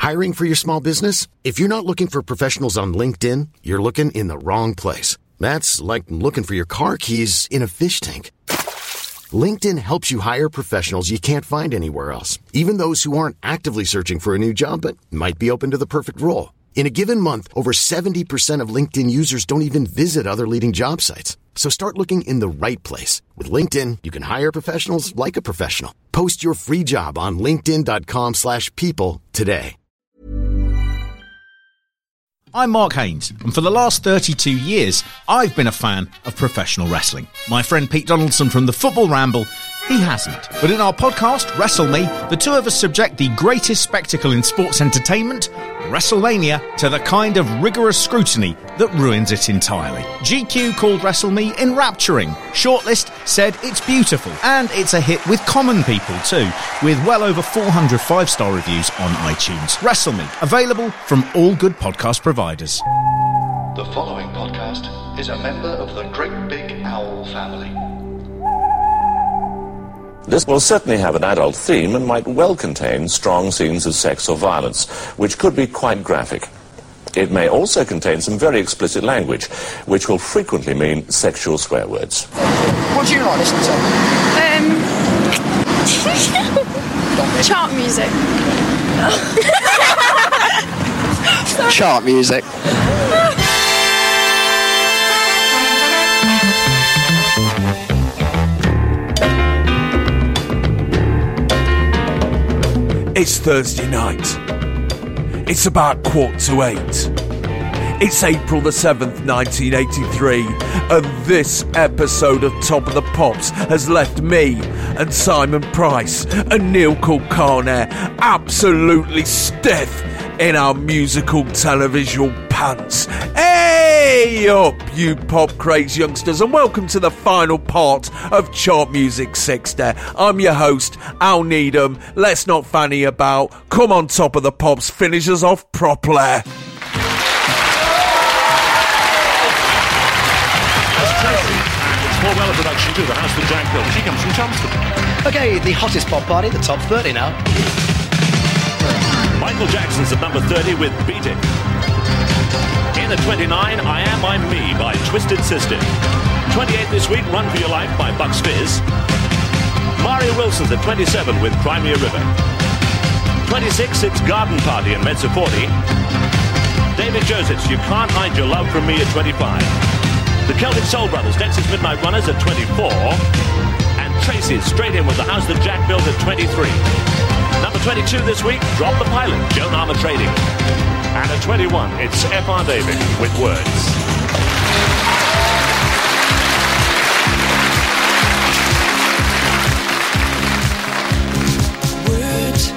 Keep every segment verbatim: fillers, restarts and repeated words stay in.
Hiring for your small business? If you're not looking for professionals on LinkedIn, you're looking in the wrong place. That's like looking for your car keys in a fish tank. LinkedIn helps you hire professionals you can't find anywhere else, even those who aren't actively searching for a new job but might be open to the perfect role. In a given month, over seventy percent of LinkedIn users don't even visit other leading job sites. So start looking in the right place. With LinkedIn, you can hire professionals like a professional. Post your free job on linkedin.com slash people today. I'm Mark Haynes, and for the last thirty-two years, I've been a fan of professional wrestling. My friend Pete Donaldson from the Football Ramble, he hasn't. But in our podcast, Wrestle Me, the two of us subject the greatest spectacle in sports entertainment, WrestleMania, to the kind of rigorous scrutiny that ruins it entirely. G Q called Wrestle Me enrapturing. Shortlist said it's beautiful. And it's a hit with common people too, with well over four hundred five-star reviews on iTunes. Wrestle Me, available from all good podcast providers. The following podcast is a member of the Great Big Owl family. This will certainly have an adult theme and might well contain strong scenes of sex or violence, which could be quite graphic. It may also contain some very explicit language, which will frequently mean sexual swear words. What do you like listening to? Um... chart music. Chart music. It's Thursday night. It's about quarter to eight. It's April the seventh, nineteen eighty-three, and this episode of Top of the Pops has left me and Simon Price and Neil Kulkarni absolutely stiff in our musical televisual pants. Hey up, you pop craze youngsters, and welcome to the final part of Chart Music sixty. I'm your host, Al Needham. Let's not fanny about. Come on, Top of the Pops, finish us off properly. That's Tracy. It's Paul Weller production too, the house that Jack built. She comes from Chelmsford. Okay, the hottest pop party, the top thirty now. Michael Jackson's at number thirty with Beat It. In at twenty-nine, I Am I'm Me by Twisted Sister. twenty-eight this week, Run For Your Life by Bucks Fizz. Mario Wilson's at twenty-seven with Crimea River. twenty-six, it's Garden Party and Mezza forty. David Joseph's You Can't Hide Your Love From Me at twenty-five. The Celtic Soul Brothers, Texas Midnight Runners at twenty-four. And Tracy's straight in with The House That Jack Built at twenty-three. Number twenty-two this week, Drop the Pilot, Joan Armour Trading. And at twenty-one, it's F R David with Words. Words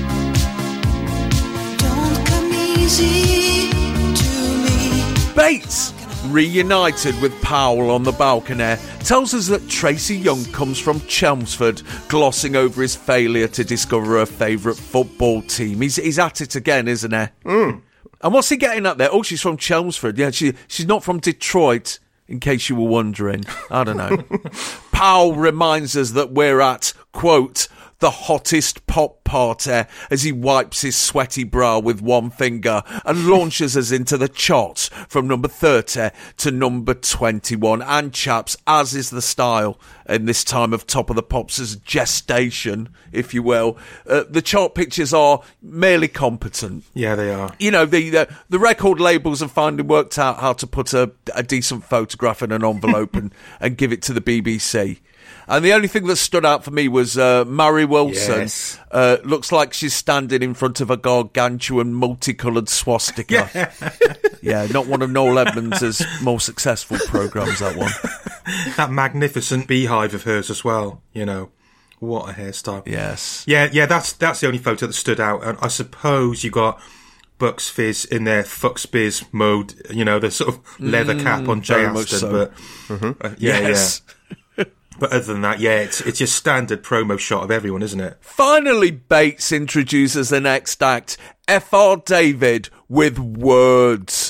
don't come easy to me. Bates, reunited with Powell on the balcony, tells us that Tracy Young comes from Chelmsford, glossing over his failure to discover her favourite football team. He's, he's at it again, isn't he? Mm. And what's he getting at there? Oh, she's from Chelmsford. Yeah, she she's not from Detroit, in case you were wondering. I don't know. Powell reminds us that we're at, quote, the hottest pop party, as he wipes his sweaty brow with one finger and launches us into the charts from number thirty to number twenty-one. And chaps, as is the style in this time of Top of the Pops' gestation, if you will, uh, the chart pictures are merely competent. Yeah, they are. You know, the, the the record labels have finally worked out how to put a, a decent photograph in an envelope and, and give it to the B B C. And the only thing that stood out for me was uh, Mary Wilson. Yes. Uh, looks like she's standing in front of a gargantuan multicoloured swastika. Yeah. Yeah, not one of Noel Edmonds' more successful programmes, that one. That magnificent beehive of hers as well, you know. What a hairstyle. Yes. Yeah, yeah, that's that's the only photo that stood out. And I suppose you got Bucks Fizz in their fucks biz mode, you know, the sort of leather Mm, cap on Jay very Aston. much so. But Mm-hmm. uh, yeah, Yes. yeah. But other than that, yeah, it's it's your standard promo shot of everyone, isn't it? Finally, Bates introduces the next act, F R David with Words.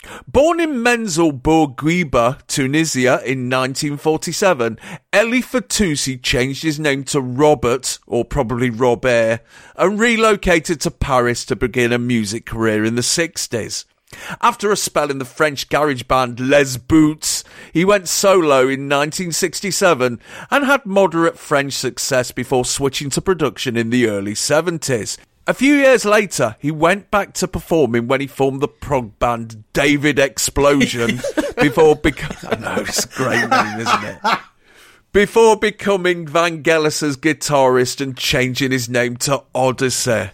Born in Menzel Bourguiba, Tunisia in nineteen forty-seven, Elie Fatoussi changed his name to Robert, or probably Robert, and relocated to Paris to begin a music career in the sixties. After a spell in the French garage band Les Boots, he went solo in nineteen sixty-seven and had moderate French success before switching to production in the early seventies. A few years later, he went back to performing when he formed the prog band David Explosion before becoming... I know, it's a great name, isn't it? Before becoming Vangelis's guitarist and changing his name to Odyssey.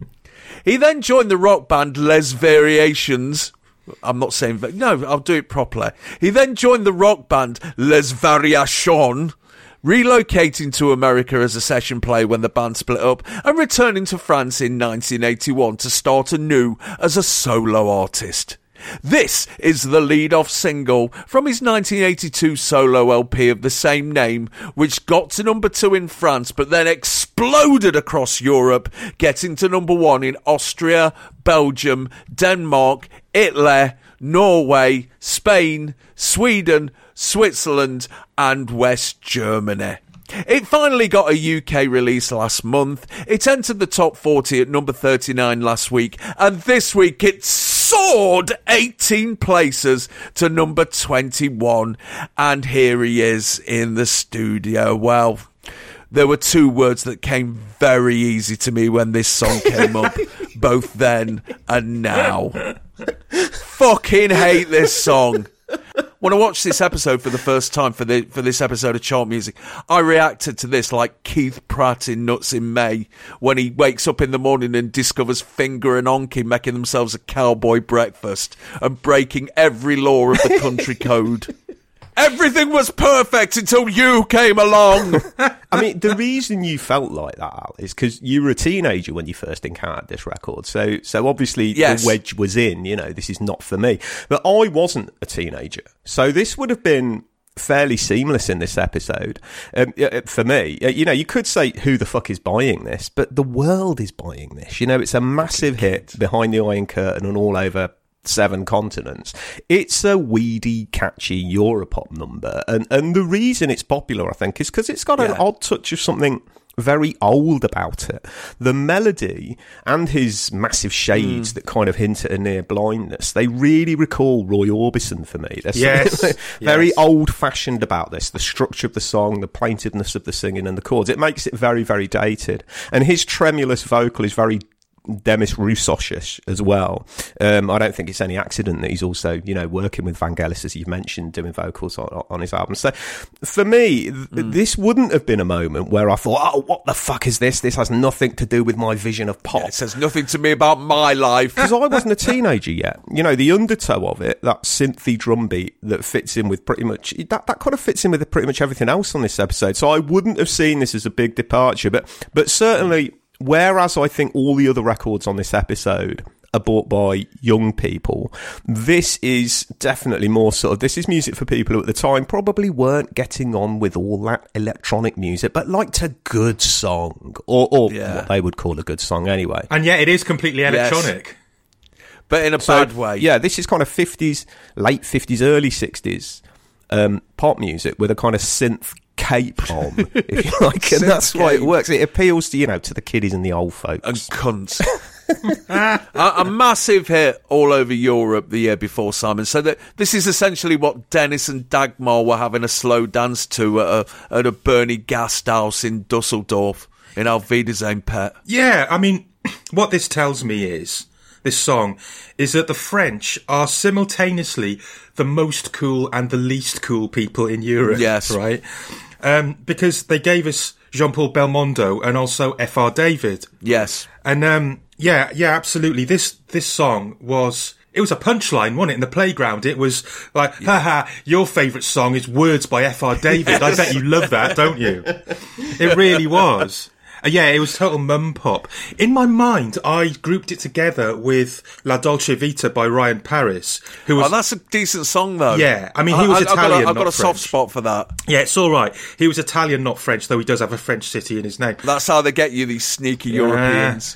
He then joined the rock band Les Variations. I'm not saying... No, I'll do it properly. He then joined the rock band Les Variations, relocating to America as a session player when the band split up, and returning to France in nineteen eighty-one to start anew as a solo artist. This is the lead-off single from his nineteen eighty-two solo L P of the same name, which got to number two in France but then exploded across Europe, getting to number one in Austria, Belgium, Denmark, Italy, Norway, Spain, Sweden, Switzerland and West Germany. It finally got a U K release last month. It entered the top forty at number thirty-nine last week, and this week it soared eighteen places to number twenty-one. And here he is in the studio. Well, there were two words that came very easy to me when this song came up, both then and now. Fucking hate this song. When I watched this episode for the first time for the for this episode of Chart Music, I reacted to this like Keith Pratt in Nuts in May when he wakes up in the morning and discovers Finger and Onky making themselves a cowboy breakfast and breaking every law of the country code. Everything was perfect until you came along. I mean, the reason you felt like that, Al, is because you were a teenager when you first encountered this record. So, so obviously yes. the wedge was in, you know, this is not for me. But I wasn't a teenager. So this would have been fairly seamless in this episode. Um, for me, you know, you could say, who the fuck is buying this? But the world is buying this. You know, it's a massive hit behind the Iron Curtain and all over seven continents. It's a weedy, catchy Europop number, and and the reason it's popular, I think, is because it's got an yeah. odd touch of something very old about it. The melody and his massive shades mm. that kind of hint at a near blindness, they really recall Roy Orbison for me. There's yes. very yes. old-fashioned about this, the structure of the song, the plaintiveness of the singing and the chords. It makes it very, very dated, and his tremulous vocal is very Demis Roussos-ish as well. Um, I don't think it's any accident that he's also, you know, working with Vangelis, as you've mentioned, doing vocals on, on his album. So for me, th- mm. this wouldn't have been a moment where I thought, oh, what the fuck is this? This has nothing to do with my vision of pop. Yeah, it says nothing to me about my life. Because I wasn't a teenager yet. You know, the undertow of it, that synthy drum beat that fits in with pretty much, that, that kind of fits in with pretty much everything else on this episode. So I wouldn't have seen this as a big departure, but but certainly, whereas I think all the other records on this episode are bought by young people, this is definitely more sort of, this is music for people who at the time probably weren't getting on with all that electronic music, but liked a good song, or, or yeah. what they would call a good song anyway. And yet it is completely electronic. Yes. But in a so, bad way. Yeah, this is kind of fifties, late fifties, early sixties um, pop music with a kind of synth cape on, if you like, and that's why it works. It appeals to, you know, to the kiddies and the old folks. And cunts. a, a massive hit all over Europe the year before, Simon. So that this is essentially what Dennis and Dagmar were having a slow dance to at a, at a Bernie Gasthaus in Dusseldorf in Auf Wiedersehen, Pet. Yeah, I mean, what this tells me is, this song, is that the French are simultaneously the most cool and the least cool people in Europe. Yes. Right? Um, because they gave us Jean-Paul Belmondo and also F R David. Yes. And, um, yeah, yeah, absolutely. This, this song was, it was a punchline, wasn't it? In the playground, it was like, yeah. haha, your favourite song is Words by F R David. Yes. I bet you love that, don't you? It really was. Uh, yeah, it was total mum pop. In my mind, I grouped it together with La Dolce Vita by Ryan Paris, who was... Oh, that's a decent song, though. Yeah, I mean, he was I, Italian, I've got a, I've not got a French. soft spot for that. Yeah, it's all right. He was Italian, not French, though he does have a French city in his name. That's how they get you, these sneaky yeah. Europeans.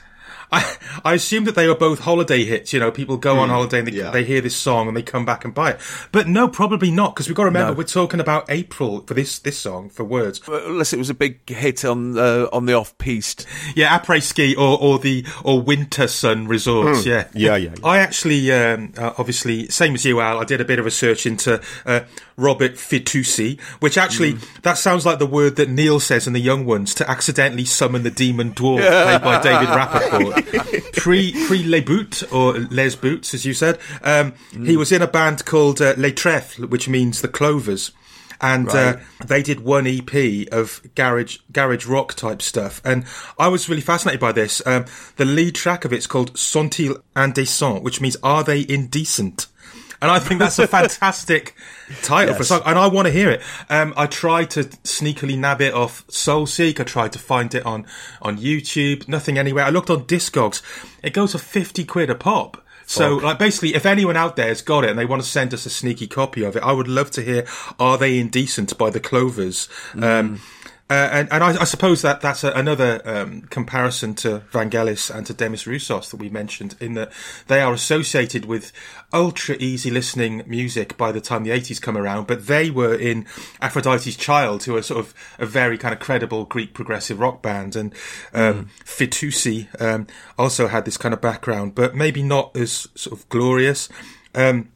I, I assumed that they were both holiday hits. You know, people go on Mm, holiday and they, yeah. they hear this song and they come back and buy it. But no, probably not, because we've got to remember No. we're talking about April for this this song for Words. Unless it was a big hit on uh, on the off-piste. Yeah, après ski or, or the or winter sun resorts. Mm. Yeah, Yeah, yeah, yeah. I actually, um, uh, obviously, same as you, Al. I did a bit of research into uh, Robert Fitoussi, which actually that sounds like the word that Neil says in The Young Ones to accidentally summon the demon dwarf played by David Rappaport. pre pre Les Boots or Les Boots, as you said, um, he was in a band called uh, Les Trèfles, which means the Clovers. And Right. uh, they did one E P of garage garage rock type stuff, and I was really fascinated by this. Um, the lead track of it's called "Sont-ils indécents," which means "Are they indecent?" And I think that's a fantastic title for a Yes. song, and I want to hear it. Um, I tried to sneakily nab it off Soulseek. I tried to find it on on YouTube. Nothing anywhere. I looked on Discogs. It goes for fifty quid a pop. So, Fuck. like, basically, if anyone out there has got it and they want to send us a sneaky copy of it, I would love to hear "Are They Indecent" by the Clovers. Um, uh, and and I, I suppose that that's a, another um, comparison to Vangelis and to Demis Roussos that we mentioned, in that they are associated with ultra easy listening music by the time the eighties come around, but they were in Aphrodite's Child, who are sort of a very kind of credible Greek progressive rock band, and um, Fitoussi um, also had this kind of background, but maybe not as sort of glorious. Um,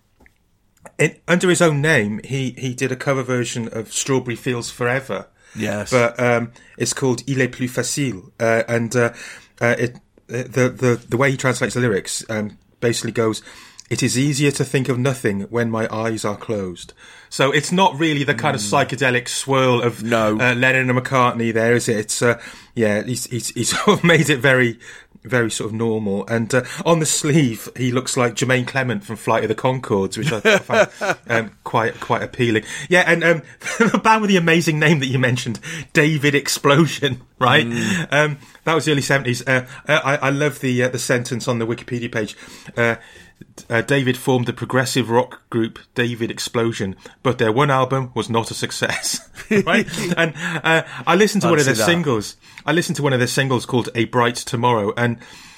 in, under his own name, he, he did a cover version of Strawberry Fields Forever. Yes. But um, it's called Il est plus facile. Uh, and uh, uh, it, the, the, the way he translates the lyrics um, basically goes, "It is easier to think of nothing when my eyes are closed." So it's not really the kind of psychedelic swirl of No. uh, Lennon and McCartney there, is it? It's, uh, yeah, he's, he's, he's sort of made it very... very sort of normal, and uh, on the sleeve he looks like Jermaine Clement from Flight of the Conchords, which I found um, quite quite appealing. Yeah, and um, the band with the amazing name that you mentioned, David Explosion, right? Mm. Um, that was the early seventies. Uh, I, I love the uh, the sentence on the Wikipedia page. Uh, Uh, David formed the progressive rock group David Explosion, but their one album was not a success. Right? And uh, I listened to I'd one of their see that. singles. I listened to one of their singles called "A Bright Tomorrow," and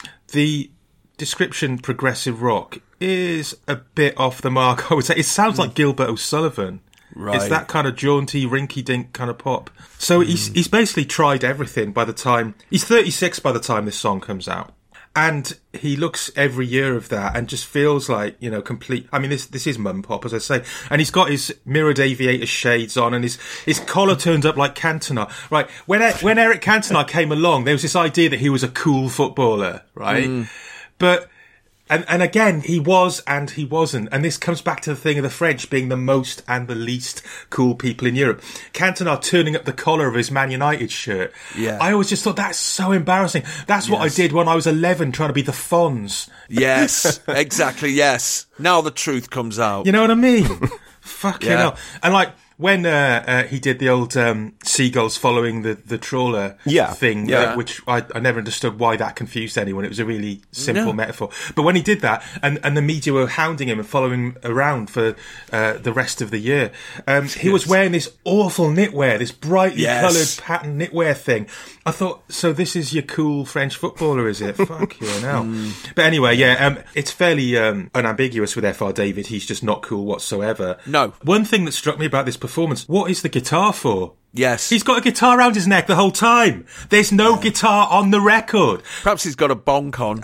the description progressive rock is a bit off the mark, I would say. It sounds like Gilbert O'Sullivan. Right. It's that kind of jaunty, rinky-dink kind of pop. So Mm. he's he's basically tried everything by the time... He's thirty-six by the time this song comes out. And he looks every year of that and just feels like, you know, complete... I mean, this this is mum pop, as I say. And he's got his mirrored aviator shades on and his, his collar turned up like Cantona. Right, when when Eric Cantona came along, there was this idea that he was a cool footballer, right? Mm. But... And and again, he was and he wasn't. And this comes back to the thing of the French being the most and the least cool people in Europe. Cantona turning up the collar of his Man United shirt. Yeah. I always just thought that's so embarrassing. That's what I Yes. did when I was eleven, trying to be the Fonz. Yes, exactly, yes. Now the truth comes out. You know what I mean? Fucking Yeah. hell. And like, when uh, uh, he did the old um, seagulls following the, the trawler Yeah, thing, yeah. uh, which I, I never understood why that confused anyone. It was a really simple No. metaphor. But when he did that, and, and the media were hounding him and following him around for uh, the rest of the year, um, he was wearing this awful knitwear, this brightly Yes. coloured pattern knitwear thing. I thought, so this is your cool French footballer, is it? Fuck you now. Mm. But anyway, yeah, um, it's fairly um, unambiguous with F R David. He's just not cool whatsoever. No. One thing that struck me about this performance, what is the guitar for? Yes. He's got a guitar around his neck the whole time. There's no guitar on the record. Perhaps he's got a bonk on.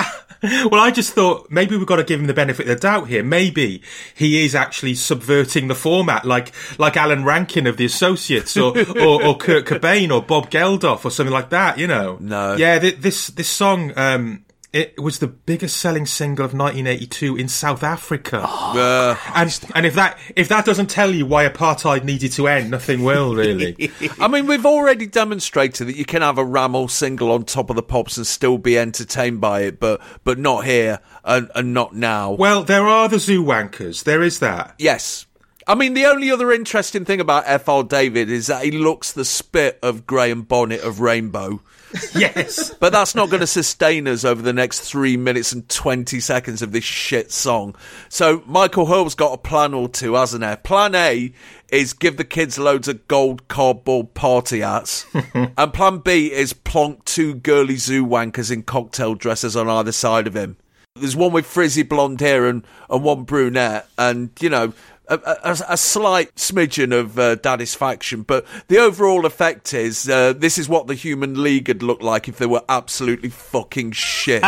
Well, I just thought maybe we've got to give him the benefit of the doubt here. Maybe he is actually subverting the format, like like Alan Rankin of The Associates, or or, or Kurt Cobain, or Bob Geldof, or something like that. You know? No. Yeah, th- this this song. Um, It was the biggest selling single of nineteen eighty-two in South Africa. Uh, and and if that if that doesn't tell you why apartheid needed to end, nothing will, really. I mean, we've already demonstrated that you can have a Ramel single on Top of the Pops and still be entertained by it, but but not here and, and not now. Well, there are the zoo wankers. There is that. Yes. I mean, the only other interesting thing about F R David is that he looks the spit of Graham Bonnet of Rainbow. Yes. But that's not going to sustain us over the next three minutes and twenty seconds of this shit song. So Michael Hurl's got a plan or two, hasn't he? Plan A is give the kids loads of gold cardboard party hats. And plan B is plonk two girly zoo wankers in cocktail dresses on either side of him. There's one with frizzy blonde hair and, and one brunette. And, you know, a, a, a slight smidgen of uh, satisfaction, but the overall effect is uh, this is what the Human League would look like if they were absolutely fucking shit.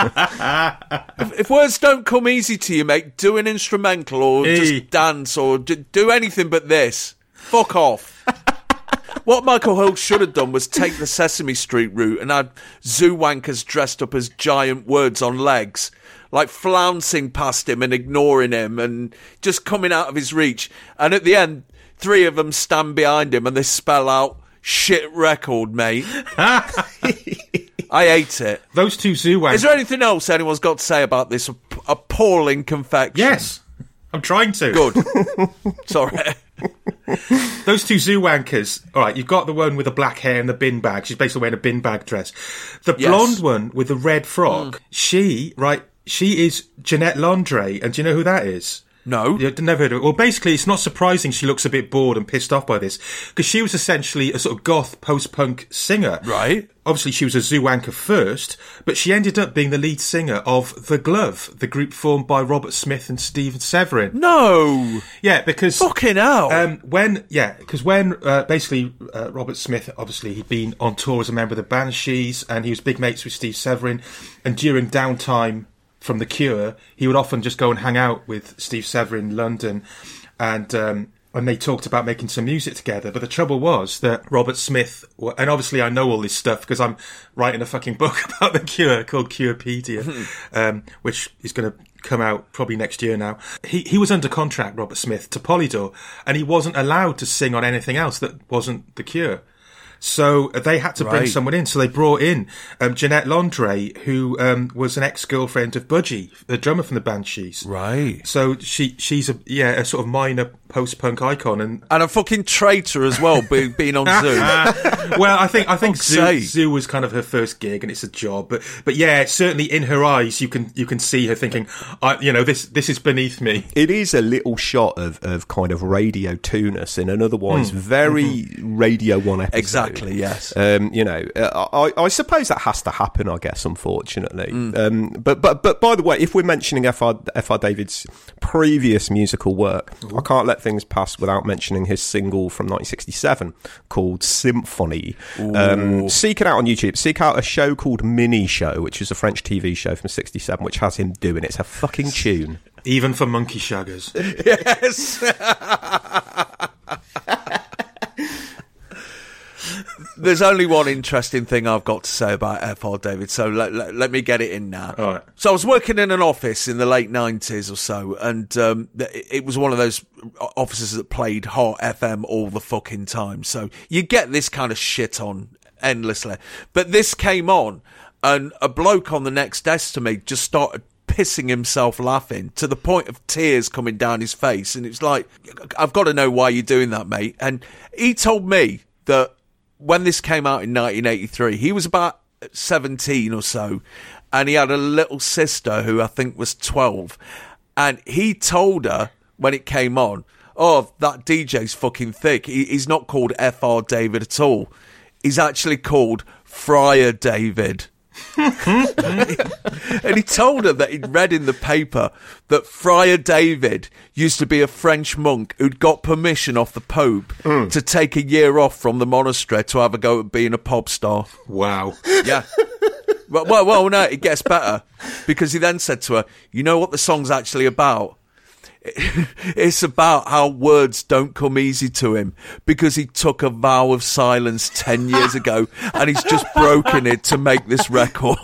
if, if words don't come easy to you, mate, do an instrumental or hey. just dance or d- do anything but this. Fuck off. What Michael Holt should have done was take the Sesame Street route and had zoo wankers dressed up as giant words on legs, like flouncing past him and ignoring him and just coming out of his reach. And at the end, three of them stand behind him and they spell out, shit record, mate. I hate it. Those two zoo wankers. Is there anything else anyone's got to say about this appalling confection? Yes. I'm trying to. Good. Sorry. Those two zoo wankers. All right, you've got the one with the black hair and the bin bag. She's basically wearing a bin bag dress. The Yes. blonde one with the red frock. Mm. She, right, she is Jeanette Landry. And do you know who that is? No. You've never heard of it. Well, basically, it's not surprising she looks a bit bored and pissed off by this, because she was essentially a sort of goth post-punk singer. Right. Obviously, she was a zoo wanker first, but she ended up being the lead singer of The Glove, the group formed by Robert Smith and Steve Severin. No. Yeah, because... Fucking hell. Um, when, yeah, because when, uh, basically, uh, Robert Smith, obviously, he'd been on tour as a member of the Banshees, and he was big mates with Steve Severin, and during downtime from The Cure, he would often just go and hang out with Steve Severin in London, and um, and they talked about making some music together. But the trouble was that Robert Smith, and obviously I know all this stuff because I'm writing a fucking book about The Cure called Curepedia, um, which is going to come out probably next year now. He he was under contract, Robert Smith, to Polydor, and he wasn't allowed to sing on anything else that wasn't The Cure. So they had to bring Right. someone in. So they brought in um, Jeanette Landry, who um, was an ex-girlfriend of Budgie, the drummer from the Banshees. Right. So she she's a yeah a sort of minor post-punk icon, and And a fucking traitor as well, be, being on Zoo. well, I think I think Fuck's Zoo, sake. Zoo was kind of her first gig, and it's a job. But but yeah, certainly in her eyes, you can you can see her thinking, I, you know, this this is beneath me. It is a little shot of, of kind of radio two-ness in an otherwise Mm. very Mm-hmm. Radio one episode. Exactly, yes. Um, you know, uh, I, I suppose that has to happen, I guess, unfortunately. Mm. Um, but, but, but by the way, if we're mentioning F R, F R David's previous musical work, Ooh. I can't let things pass without mentioning his single from nineteen sixty-seven called Symphony. Um, seek it out on YouTube. Seek out a show called Mini Show, which is a French T V show from sixty-seven, which has him doing it. It's a fucking tune. Even for monkey shaggers. Yes. There's only one interesting thing I've got to say about F R David, so let, let, let me get it in now. All right. So I was working in an office in the late nineties or so, and um, it, it was one of those offices that played Hot F M all the fucking time. So you get this kind of shit on endlessly. But this came on, and a bloke on the next desk to me just started pissing himself laughing to the point of tears coming down his face. And it's like, I've got to know why you're doing that, mate. And he told me that when this came out in nineteen eighty-three, he was about seventeen or so, and he had a little sister who I think was twelve. And he told her when it came on, oh, that D J's fucking thick. He, he's not called F R David at all. He's actually called Friar David. And he told her that he'd read in the paper that Friar David used to be a French monk who'd got permission off the Pope Mm. to take a year off from the monastery to have a go at being a pop star. Wow. Yeah. Well, well, well, no, it gets better, because he then said to her, you know what the song's actually about? It's about how words don't come easy to him because he took a vow of silence ten years ago and he's just broken it to make this record.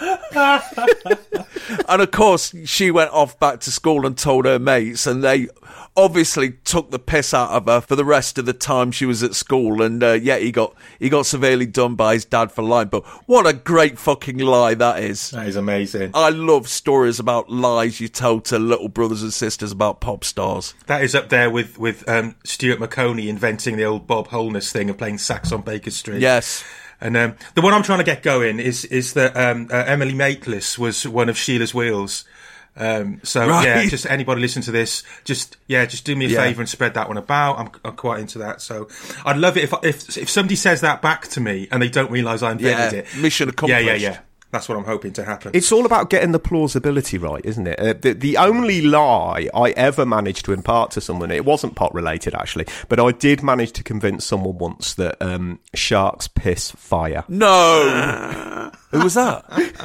And of course, she went off back to school and told her mates, and they obviously took the piss out of her for the rest of the time she was at school. And uh, yeah, he got he got severely done by his dad for lying. But what a great fucking lie that is. That is amazing. I love stories about lies you tell to little brothers and sisters about pop stars. That is up there with, with um, Stuart McConey inventing the old Bob Holness thing of playing sax on Baker Street. Yes. And um, the one I'm trying to get going is is that um, uh, Emily Maitlis was one of Sheila's Wheels. Um, so Right. yeah, just anybody listen to this, just yeah, just do me a Yeah. favour and spread that one about. I'm, I'm quite into that. So I'd love it if if if somebody says that back to me and they don't realise I invented Yeah, it. mission accomplished. Yeah, yeah, yeah. That's what I'm hoping to happen. It's all about getting the plausibility right, isn't it? Uh, the, the only lie I ever managed to impart to someone, it wasn't pot related actually, but I did manage to convince someone once that um, sharks piss fire. No! Who was that?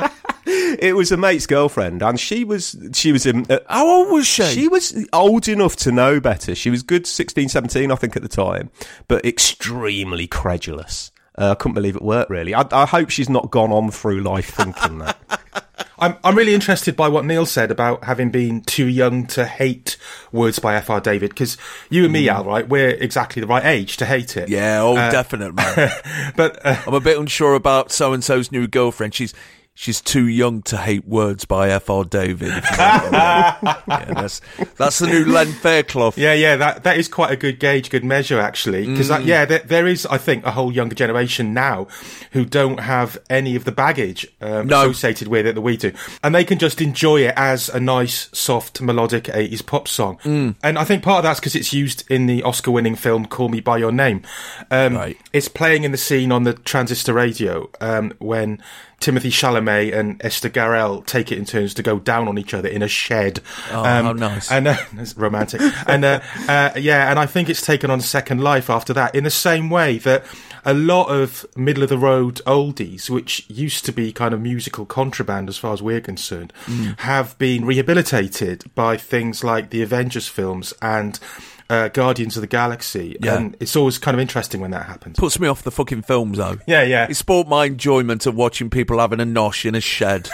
It was a mate's girlfriend, and she was she was in. Uh, How old was she? She was old enough to know better. She was good sixteen, seventeen, I think, at the time, but extremely credulous. Uh, I couldn't believe it worked, really. I, I hope she's not gone on through life thinking that. I'm I'm really interested by what Neil said about having been too young to hate Words by F R David, because you and me, Al, right, we're exactly the right age to hate it. Yeah, oh, Uh, definite, man. But uh, I'm a bit unsure about so-and-so's new girlfriend. She's she's too young to hate Words by F R David. If you know what I mean. Yeah, that's, that's the new Len Fairclough. yeah, yeah, that that is quite a good gauge, good measure, actually. Because, Mm. yeah, there, there is, I think, a whole younger generation now who don't have any of the baggage um, No. associated with it that we do. And they can just enjoy it as a nice, soft, melodic eighties pop song. Mm. And I think part of that's because it's used in the Oscar-winning film Call Me By Your Name. Um, Right. It's playing in the scene on the transistor radio um, when Timothy Chalamet and Esther Garel take it in turns to go down on each other in a shed. Oh, um, how nice. And uh, it's romantic. and uh, uh, yeah, and I think it's taken on a second life after that, in the same way that a lot of middle-of-the-road oldies, which used to be kind of musical contraband as far as we're concerned, Mm. have been rehabilitated by things like the Avengers films and uh, Guardians of the Galaxy. Yeah. And it's always kind of interesting when that happens. Puts me off the fucking films, though. Yeah, yeah. It spoilt my enjoyment of watching people having a nosh in a shed.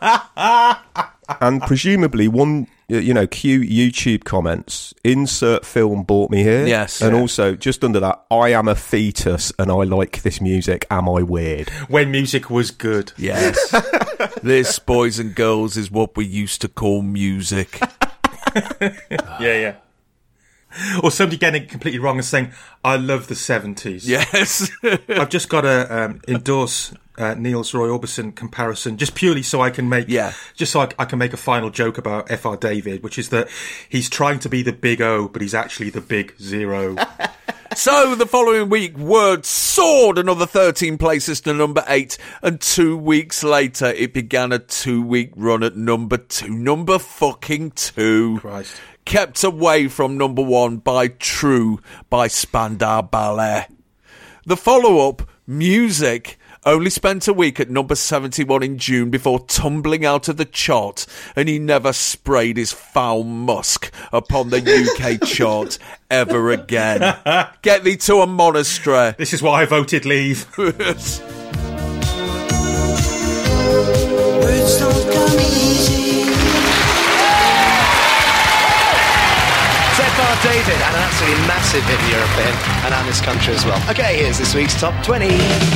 And presumably one, you know, cue YouTube comments, insert film brought me here. Yes. And Yeah. also, just under that, I am a fetus and I like this music. Am I weird? When music was good. Yes. This, boys and girls, is what we used to call music. Yeah, yeah. Or somebody getting it completely wrong and saying, I love the seventies. Yes. I've just got to um, endorse uh, Neil's Roy Orbison comparison, just purely so I can make, Yeah. just so I, I can make a final joke about F R David, which is that he's trying to be the big O, but he's actually the big zero. So, the following week, Words soared another thirteen places to number eight, and two weeks later, it began a two-week run at number two. Number fucking two. Christ. Kept away from number one by True by Spandau Ballet. The follow-up, Music, only spent a week at number seventy-one in June before tumbling out of the chart, and he never sprayed his foul musk upon the U K chart ever again. Get thee to a monastery. This is why I voted leave. Words don't come easy. It's F R David, and an absolutely massive hit in Europe for him, and out in this country as well. Okay, here's this week's top twenty.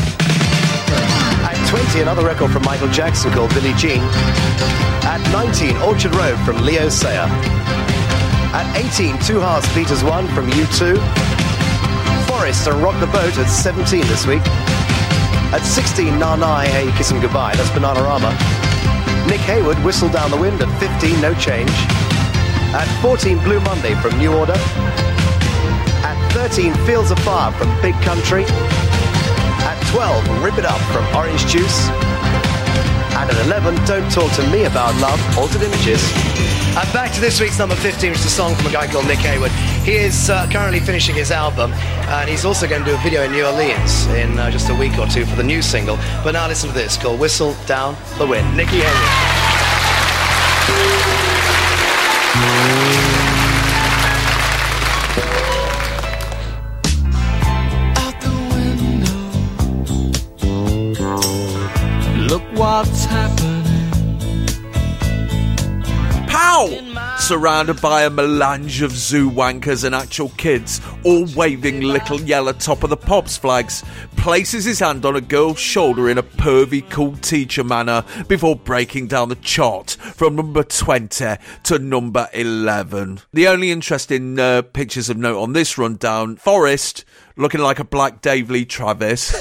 At twenty, another record from Michael Jackson called Billie Jean. At nineteen, Orchard Road from Leo Sayer. At eighteen, Two Hearts Beat as One from U two. Forest and Rock the Boat at seventeen this week. At sixteen, Na Na, Hey Kiss 'Em Goodbye, that's Bananarama. Nick Hayward, Whistle Down the Wind at fifteen, No Change. At fourteen, Blue Monday from New Order. At thirteen, Fields of Fire from Big Country. At twelve, Rip It Up from Orange Juice. And at eleven, Don't Talk to Me About Love, Altered Images. And back to this week's number fifteen, which is a song from a guy called Nick Hayward. He is uh, currently finishing his album, and he's also going to do a video in New Orleans in uh, just a week or two for the new single. But now listen to this, called Whistle Down the Wind. Nicky Hayward. Look what's happening. Pow! Surrounded by a melange of zoo wankers and actual kids, all waving little yellow Top of the Pops flags, places his hand on a girl's shoulder in a pervy cool teacher manner before breaking down the chart from number twenty to number eleven. The only interesting uh, pictures of note on this rundown, Forest looking like a black Dave Lee Travis.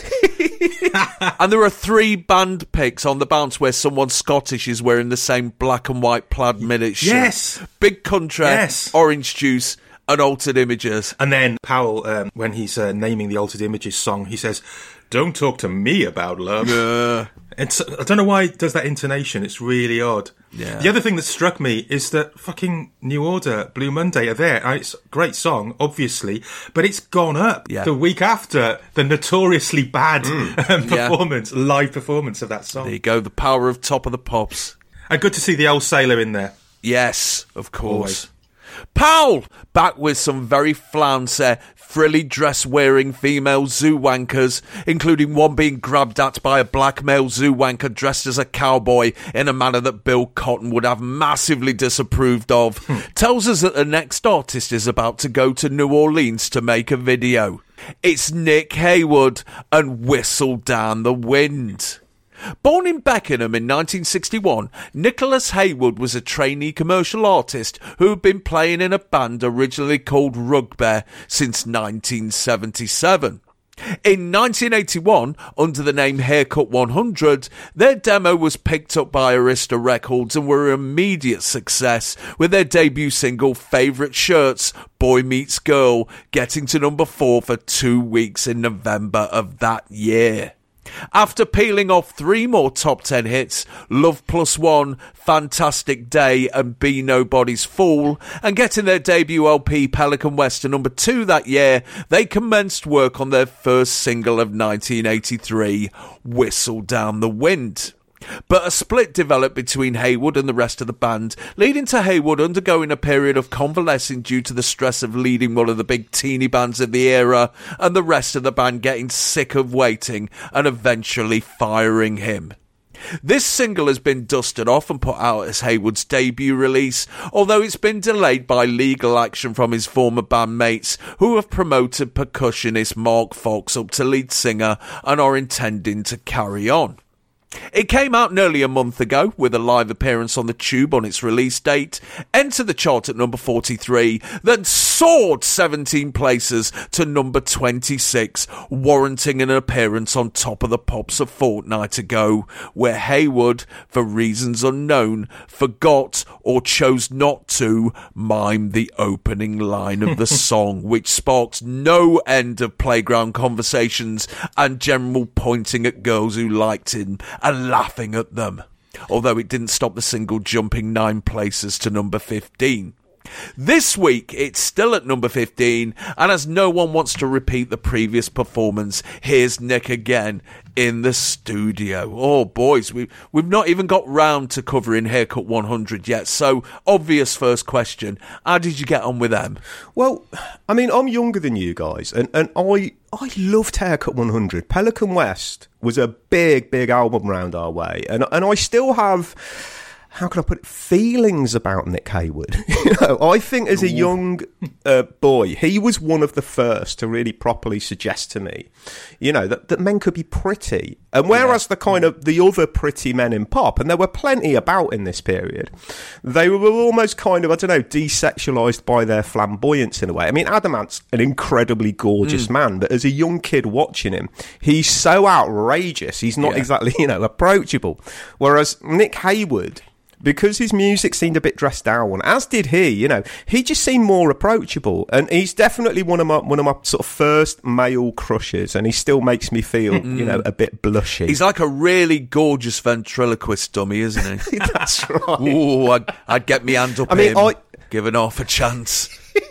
And there are three band pics on the bounce where someone Scottish is wearing the same black and white plaid minute shirt. Yes. Big Country, yes. Orange Juice, and Altered Images. And then Powell, um, when he's uh, naming the Altered Images song, he says, "Don't talk to me about love." Yeah. It's, I don't know why he does that intonation. It's really odd. Yeah. The other thing that struck me is that fucking New Order, Blue Monday are there. Uh, It's a great song, obviously, but it's gone up Yeah. the week after the notoriously bad Mm. um, Yeah. performance, live performance of that song. There you go, the power of Top of the Pops. And good to see the old sailor in there. Yes, of course. Always. Powell, back with some very flouncy, frilly dress-wearing female zoo wankers, including one being grabbed at by a black male zoo wanker dressed as a cowboy in a manner that Bill Cotton would have massively disapproved of, tells us that the next artist is about to go to New Orleans to make a video. It's Nick Haywood and Whistle Down the Wind. Born in Beckenham in nineteen sixty-one, Nicholas Haywood was a trainee commercial artist who had been playing in a band originally called Rugby since nineteen seventy-seven. In nineteen eighty-one, under the name Haircut one hundred, their demo was picked up by Arista Records and were an immediate success, with their debut single Favourite Shirts, Boy Meets Girl, getting to number four for two weeks in November of that year. After peeling off three more top ten hits, Love Plus One, Fantastic Day and Be Nobody's Fool, and getting their debut L P Pelican West to number two that year, they commenced work on their first single of nineteen eighty-three, Whistle Down the Wind. But a split developed between Haywood and the rest of the band, leading to Haywood undergoing a period of convalescing due to the stress of leading one of the big teeny bands of the era, and the rest of the band getting sick of waiting and eventually firing him. This single has been dusted off and put out as Haywood's debut release, although it's been delayed by legal action from his former bandmates, who have promoted percussionist Mark Fox up to lead singer and are intending to carry on. It came out nearly a month ago, with a live appearance on the Tube on its release date, entered the chart at number forty-three, then soared seventeen places to number twenty-six, warranting an appearance on Top of the Pops a fortnight ago, where Haywood, for reasons unknown, forgot or chose not to mime the opening line of the song, which sparked no end of playground conversations and general pointing at girls who liked him and laughing at them, although it didn't stop the single jumping nine places to number fifteen. This week, it's still at number fifteen, and as no one wants to repeat the previous performance, here's Nick again in the studio. Oh, boys, we, we've not even got round to covering Haircut one hundred yet, so obvious first question, how did you get on with them? Well, I mean, I'm younger than you guys, and, and I I loved Haircut one hundred. Pelican West was a big, big album round our way, and and I still have, how can I put it, feelings about Nick Haywood. You know, I think as a young uh, boy, he was one of the first to really properly suggest to me, you know, that, that men could be pretty. And whereas yeah. the kind of the other pretty men in pop, and there were plenty about in this period, they were almost kind of, I don't know, desexualised by their flamboyance in a way. I mean, Adamant's an incredibly gorgeous mm. man, but as a young kid watching him, he's so outrageous. He's not yeah. exactly, you know, approachable. Whereas Nick Haywood, because his music seemed a bit dressed down, as did he, you know, he just seemed more approachable, and he's definitely one of my one of my sort of first male crushes, and he still makes me feel, mm. you know, a bit blushy. He's like a really gorgeous ventriloquist dummy, isn't he? That's right. Ooh, I'd, I'd get me hand up I mean, him, I... giving off a chance.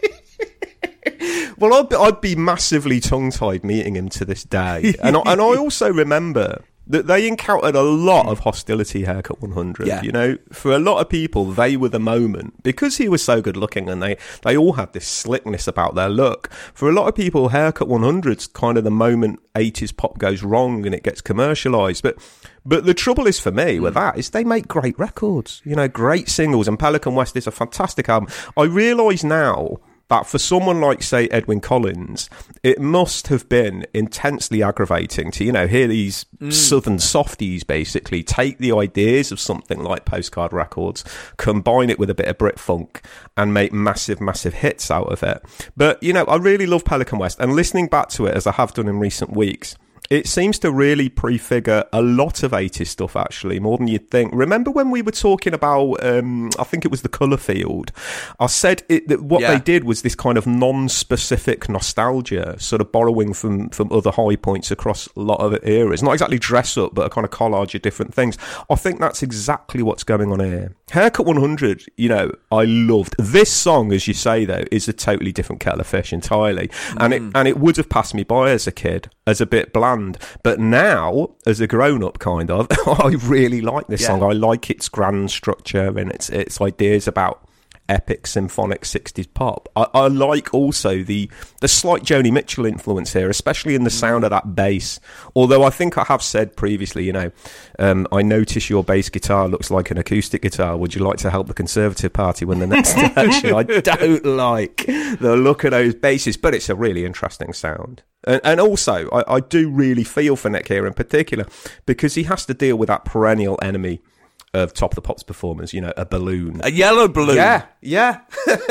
Well, I'd be, I'd be massively tongue-tied meeting him to this day, and I, and I also remember that they encountered a lot of hostility, Haircut one hundred. Yeah. You know, for a lot of people, they were the moment. Because he was so good looking and they, they all had this slickness about their look. For a lot of people, Haircut one hundred's kind of the moment eighties pop goes wrong and it gets commercialised. But but the trouble is for me with that is they make great records. You know, great singles. And Pelican West is a fantastic album. I realise now that for someone like, say, Edwyn Collins, it must have been intensely aggravating to, you know, hear these mm. southern softies basically take the ideas of something like Postcard Records, combine it with a bit of Brit funk, and make massive, massive hits out of it. But, you know, I really love Pelican West, and listening back to it, as I have done in recent weeks, it seems to really prefigure a lot of eighties stuff, actually, more than you'd think. Remember when we were talking about, um, I think it was the Colour Field? I said it, that what yeah. they did was this kind of non-specific nostalgia, sort of borrowing from, from other high points across a lot of eras. Not exactly dress up, but a kind of collage of different things. I think that's exactly what's going on here. Haircut one hundred, you know, I loved. This song, as you say, though, is a totally different kettle of fish entirely. Mm. And it and it would have passed me by as a kid, as a bit bland. But now, as a grown-up, kind of, I really like this yeah. song. I like its grand structure and its its ideas about epic symphonic sixties pop. I, I like also the the slight Joni Mitchell influence here, especially in the sound of that bass. Although I think I have said previously, you know, um, I notice your bass guitar looks like an acoustic guitar. Would you like to help the Conservative Party win the next election? I don't like the look of those basses, but it's a really interesting sound. And, and also, I, I do really feel for Nick here in particular, because he has to deal with that perennial enemy of Top of the Pops performers, you know, a balloon. A yellow balloon. Yeah, yeah.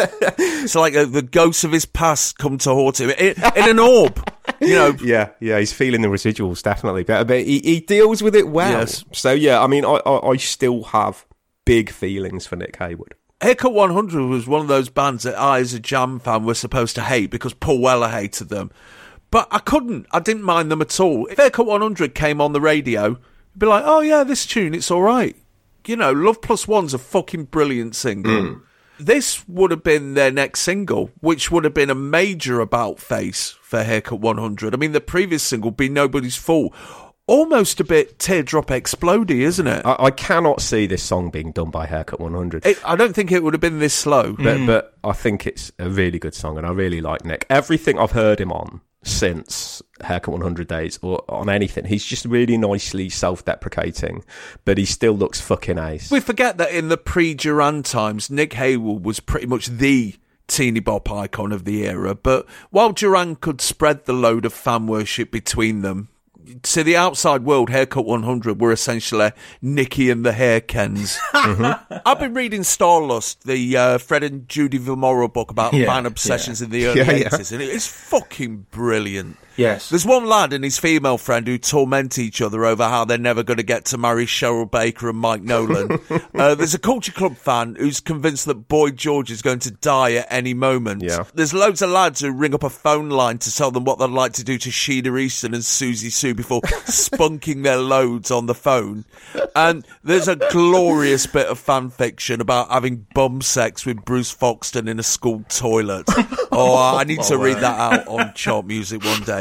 It's like uh, the ghosts of his past come to haunt him in, in an orb, you know. Yeah, yeah, he's feeling the residuals, definitely. But, but he, he deals with it well. Yes. So, yeah, I mean, I, I, I still have big feelings for Nick Haywood. Haircut one hundred was one of those bands that I, as a Jam fan, was supposed to hate because Paul Weller hated them. But I couldn't. I didn't mind them at all. If Haircut one hundred came on the radio, I'd be like, oh, yeah, this tune, it's all right. You know, Love Plus One's a fucking brilliant single. Mm. This would have been their next single, which would have been a major about face for Haircut one hundred. I mean, the previous single, Be Nobody's Fool, almost a bit Teardrop Explodey, isn't it? I, I cannot see this song being done by Haircut one hundred. It, I don't think it would have been this slow. But, mm. but I think it's a really good song, and I really like Nick. Everything I've heard him on since Haircut one hundred days, or on anything, he's just really nicely self-deprecating, but he still looks fucking ace. We forget that in the pre-Duran times, Nick Haywood was pretty much the teeny bop icon of the era, but while Duran could spread the load of fan worship between them, to the outside world, Haircut one hundred were essentially Nicky and the Hairkens. Mm-hmm. I've been reading Starlust, the uh, Fred and Judy Vilmoral book about yeah, fan obsessions yeah. in the early yeah, eighties, yeah. and it's fucking brilliant. Yes. There's one lad and his female friend who torment each other over how they're never going to get to marry Cheryl Baker and Mike Nolan. uh, there's a Culture Club fan who's convinced that Boy George is going to die at any moment. Yeah. There's loads of lads who ring up a phone line to tell them what they'd like to do to Sheena Easton and Susie Sue before spunking their loads on the phone. And there's a glorious bit of fan fiction about having bum sex with Bruce Foxton in a school toilet. Oh, I need to oh, read that out on Chart Music one day.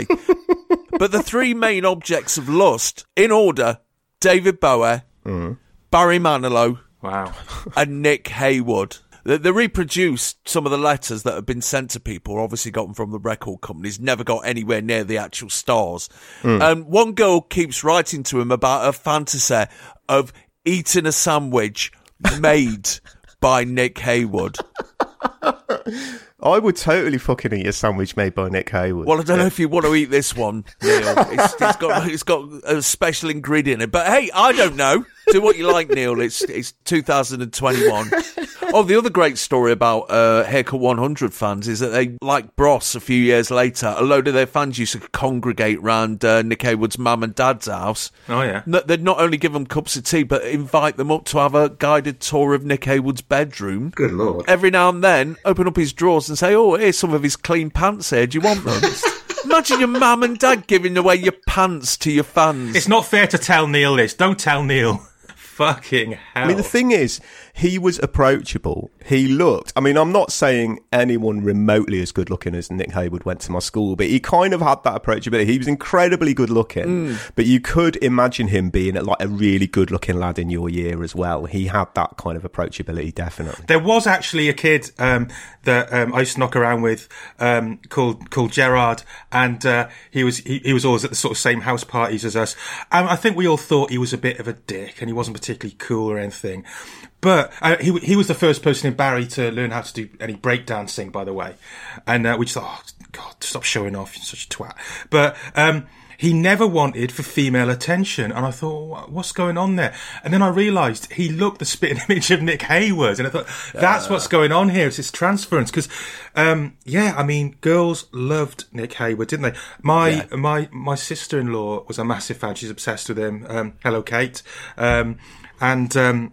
But the three main objects of lust, in order, David Bowie, mm. Barry Manilow, wow, and Nick Haywood. They, they reproduced some of the letters that have been sent to people, obviously gotten from the record companies, never got anywhere near the actual stars. Mm. And one girl keeps writing to him about her fantasy of eating a sandwich made by Nick Haywood. I would totally fucking eat a sandwich made by Nick Haywood. Well, I don't know if you want to eat this one, Neil. It's, it's got it's got a special ingredient in it. But hey, I don't know. Do what you like, Neil. It's it's two thousand twenty-one. Oh, the other great story about uh, Haircut one hundred fans is that they, like Bros, a few years later, a load of their fans used to congregate round uh, Nick Haywood's mum and dad's house. Oh, yeah. They'd not only give them cups of tea, but invite them up to have a guided tour of Nick Haywood's bedroom. Good Lord. Every now and then, open up his drawers and say, oh, here's some of his clean pants here. Do you want them? Imagine your mum and dad giving away your pants to your fans. It's not fair to tell Neil this. Don't tell Neil. Fucking hell. I mean, the thing is, he was approachable. He looked... I mean, I'm not saying anyone remotely as good looking as Nick Haywood went to my school, but he kind of had that approachability. He was incredibly good looking, mm. but you could imagine him being like a really good looking lad in your year as well. He had that kind of approachability, definitely. There was actually a kid um, that um, I used to knock around with um, called called Gerard, and uh, he was he, he was always at the sort of same house parties as us. And I think we all thought he was a bit of a dick, and he wasn't particularly cool or anything. But uh, he he was the first person in Barry to learn how to do any breakdancing, by the way. And uh, we just thought, oh, God, stop showing off, you're such a twat. But um, he never wanted for female attention. And I thought, what's going on there? And then I realised he looked the spitting image of Nick Hayward. And I thought, that's uh. what's going on here. It's this transference. Because, um, yeah, I mean, girls loved Nick Hayward, didn't they? My yeah. my my sister-in-law was a massive fan. She's obsessed with him. Um, hello, Kate. Um, and... Um,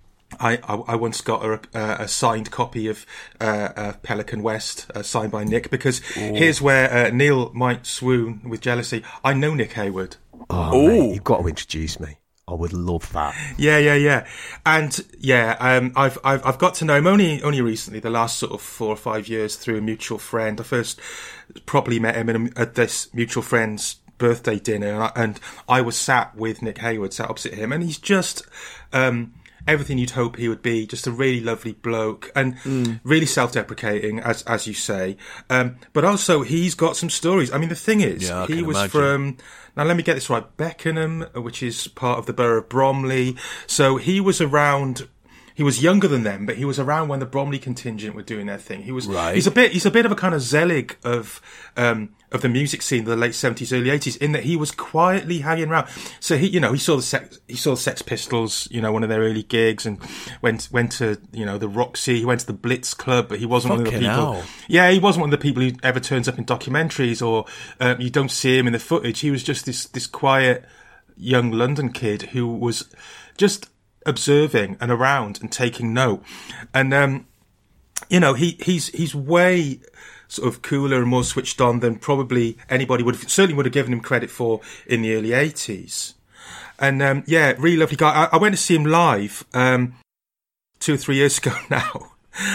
I, I, I once got a, a signed copy of uh, uh, Pelican West, uh, signed by Nick, because Ooh. here's where uh, Neil might swoon with jealousy. I know Nick Hayward. Oh, mate, you've got to introduce me. I would love that. Yeah, yeah, yeah. And yeah, um, I've, I've I've got to know him only only recently, the last sort of four or five years, through a mutual friend. I first probably met him in a, at this mutual friend's birthday dinner, and I, and I was sat with Nick Hayward, sat opposite him, and he's just... Um, everything you'd hope he would be, just a really lovely bloke and mm. really self-deprecating, as as you say. Um, but also, he's got some stories. I mean, the thing is, yeah, he was imagine. from, now let me get this right, Beckenham, which is part of the borough of Bromley. So he was around... He was younger than them, but he was around when the Bromley contingent were doing their thing. He was, right. he's a bit, he's a bit of a kind of Zelig of, um, of the music scene of the late seventies, early eighties, in that he was quietly hanging around. So he, you know, he saw the sex, he saw the Sex Pistols, you know, one of their early gigs, and went, went to, you know, the Roxy, he went to the Blitz Club, but he wasn't Fucking one of the people. hell. Yeah, he wasn't one of the people who ever turns up in documentaries, or, um, you don't see him in the footage. He was just this, this quiet young London kid who was just observing and around and taking note. And um you know, he he's he's way sort of cooler and more switched on than probably anybody would have, certainly would have given him credit for in the early eighties. And um yeah, really lovely guy. I, I went to see him live um two or three years ago now,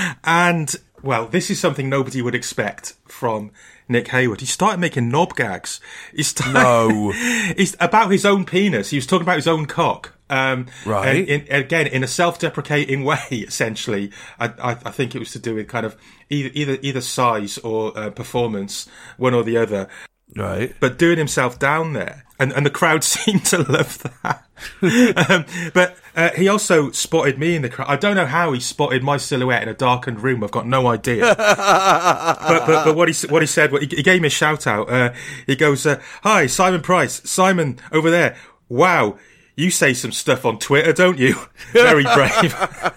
and well, this is something nobody would expect from Nick Hayward. He started making knob gags. He started, no, he's about his own penis. He was talking about his own cock. Um, right. And in, again, in a self-deprecating way, essentially. I, I, I think it was to do with kind of either either, either size or uh, performance, one or the other. Right. But doing himself down there. And, and the crowd seemed to love that. um, but uh, he also spotted me in the crowd. I don't know how he spotted my silhouette in a darkened room. I've got no idea. but, but but what he what he said, he, he gave me a shout out. Uh, he goes, uh, "Hi, Simon Price, Simon over there. Wow, you say some stuff on Twitter, don't you? Very brave."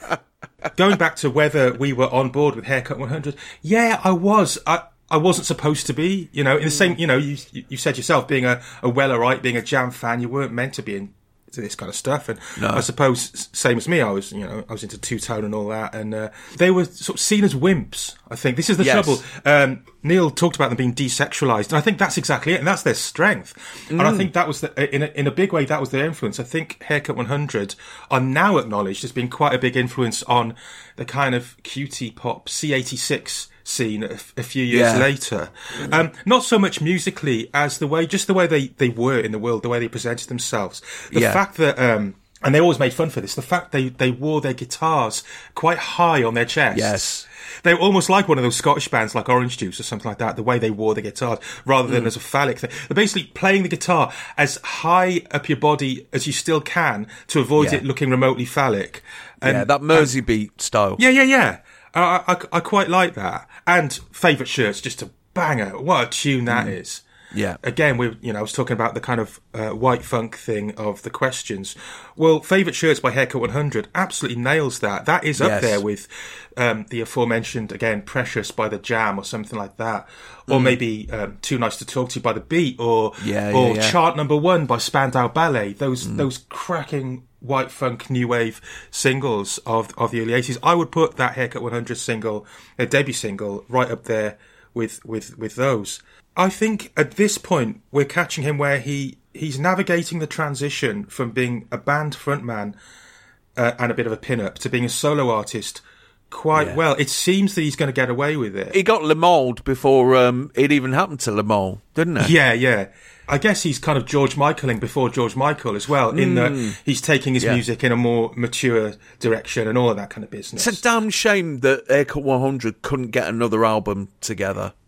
Going back to whether we were on board with Haircut one hundred, yeah, I was. I. I wasn't supposed to be, you know, in the same, you know, you you said yourself, being a, a Wellerite, being a Jam fan, you weren't meant to be into this kind of stuff. And no. I suppose, same as me, I was, you know, I was into two-tone and all that. And uh, they were sort of seen as wimps, I think. This is the yes. trouble. Um, Neil talked about them being desexualised. And I think that's exactly it. And that's their strength. Mm. And I think that was, the, in, a, in a big way, that was their influence. I think Haircut one hundred are now acknowledged as being quite a big influence on the kind of cutie pop C eighty-six scene a, a few years yeah. later. Um, not so much musically as the way, just the way they, they were in the world, the way they presented themselves. The yeah. fact that, um, and they always made fun for this, the fact they, they wore their guitars quite high on their chests. Yes. They were almost like one of those Scottish bands like Orange Juice or something like that, the way they wore the guitars, rather than mm. as a phallic thing. They're basically playing the guitar as high up your body as you still can to avoid yeah. it looking remotely phallic. And, yeah, that Mersey beat style. Yeah, yeah, yeah. I, I, I quite like that. And favourite shirts, just a banger. What a tune that mm. is. Yeah. Again, we, you know, I was talking about the kind of uh, white funk thing of the questions. Well, favourite shirts by Haircut one hundred absolutely nails that. That is up yes. there with um, the aforementioned, again, Precious by the Jam or something like that. Or mm. maybe um, Too Nice to Talk to by the Beat, or yeah, or yeah, yeah. Chart Number One by Spandau Ballet. Those mm. those cracking white funk new wave singles of of the early eighties. I would put that Haircut one hundred single, a debut single, right up there with with with those. I think at this point we're catching him where he he's navigating the transition from being a band frontman uh, and a bit of a pin-up to being a solo artist quite yeah. well. It seems that he's going to get away with it. He got Le Mold before um, it even happened to Le Mold, didn't it? Yeah, yeah. I guess he's kind of George Michaeling before George Michael as well, in mm. that he's taking his yeah. music in a more mature direction and all of that kind of business. It's a damn shame that Haircut one hundred couldn't get another album together.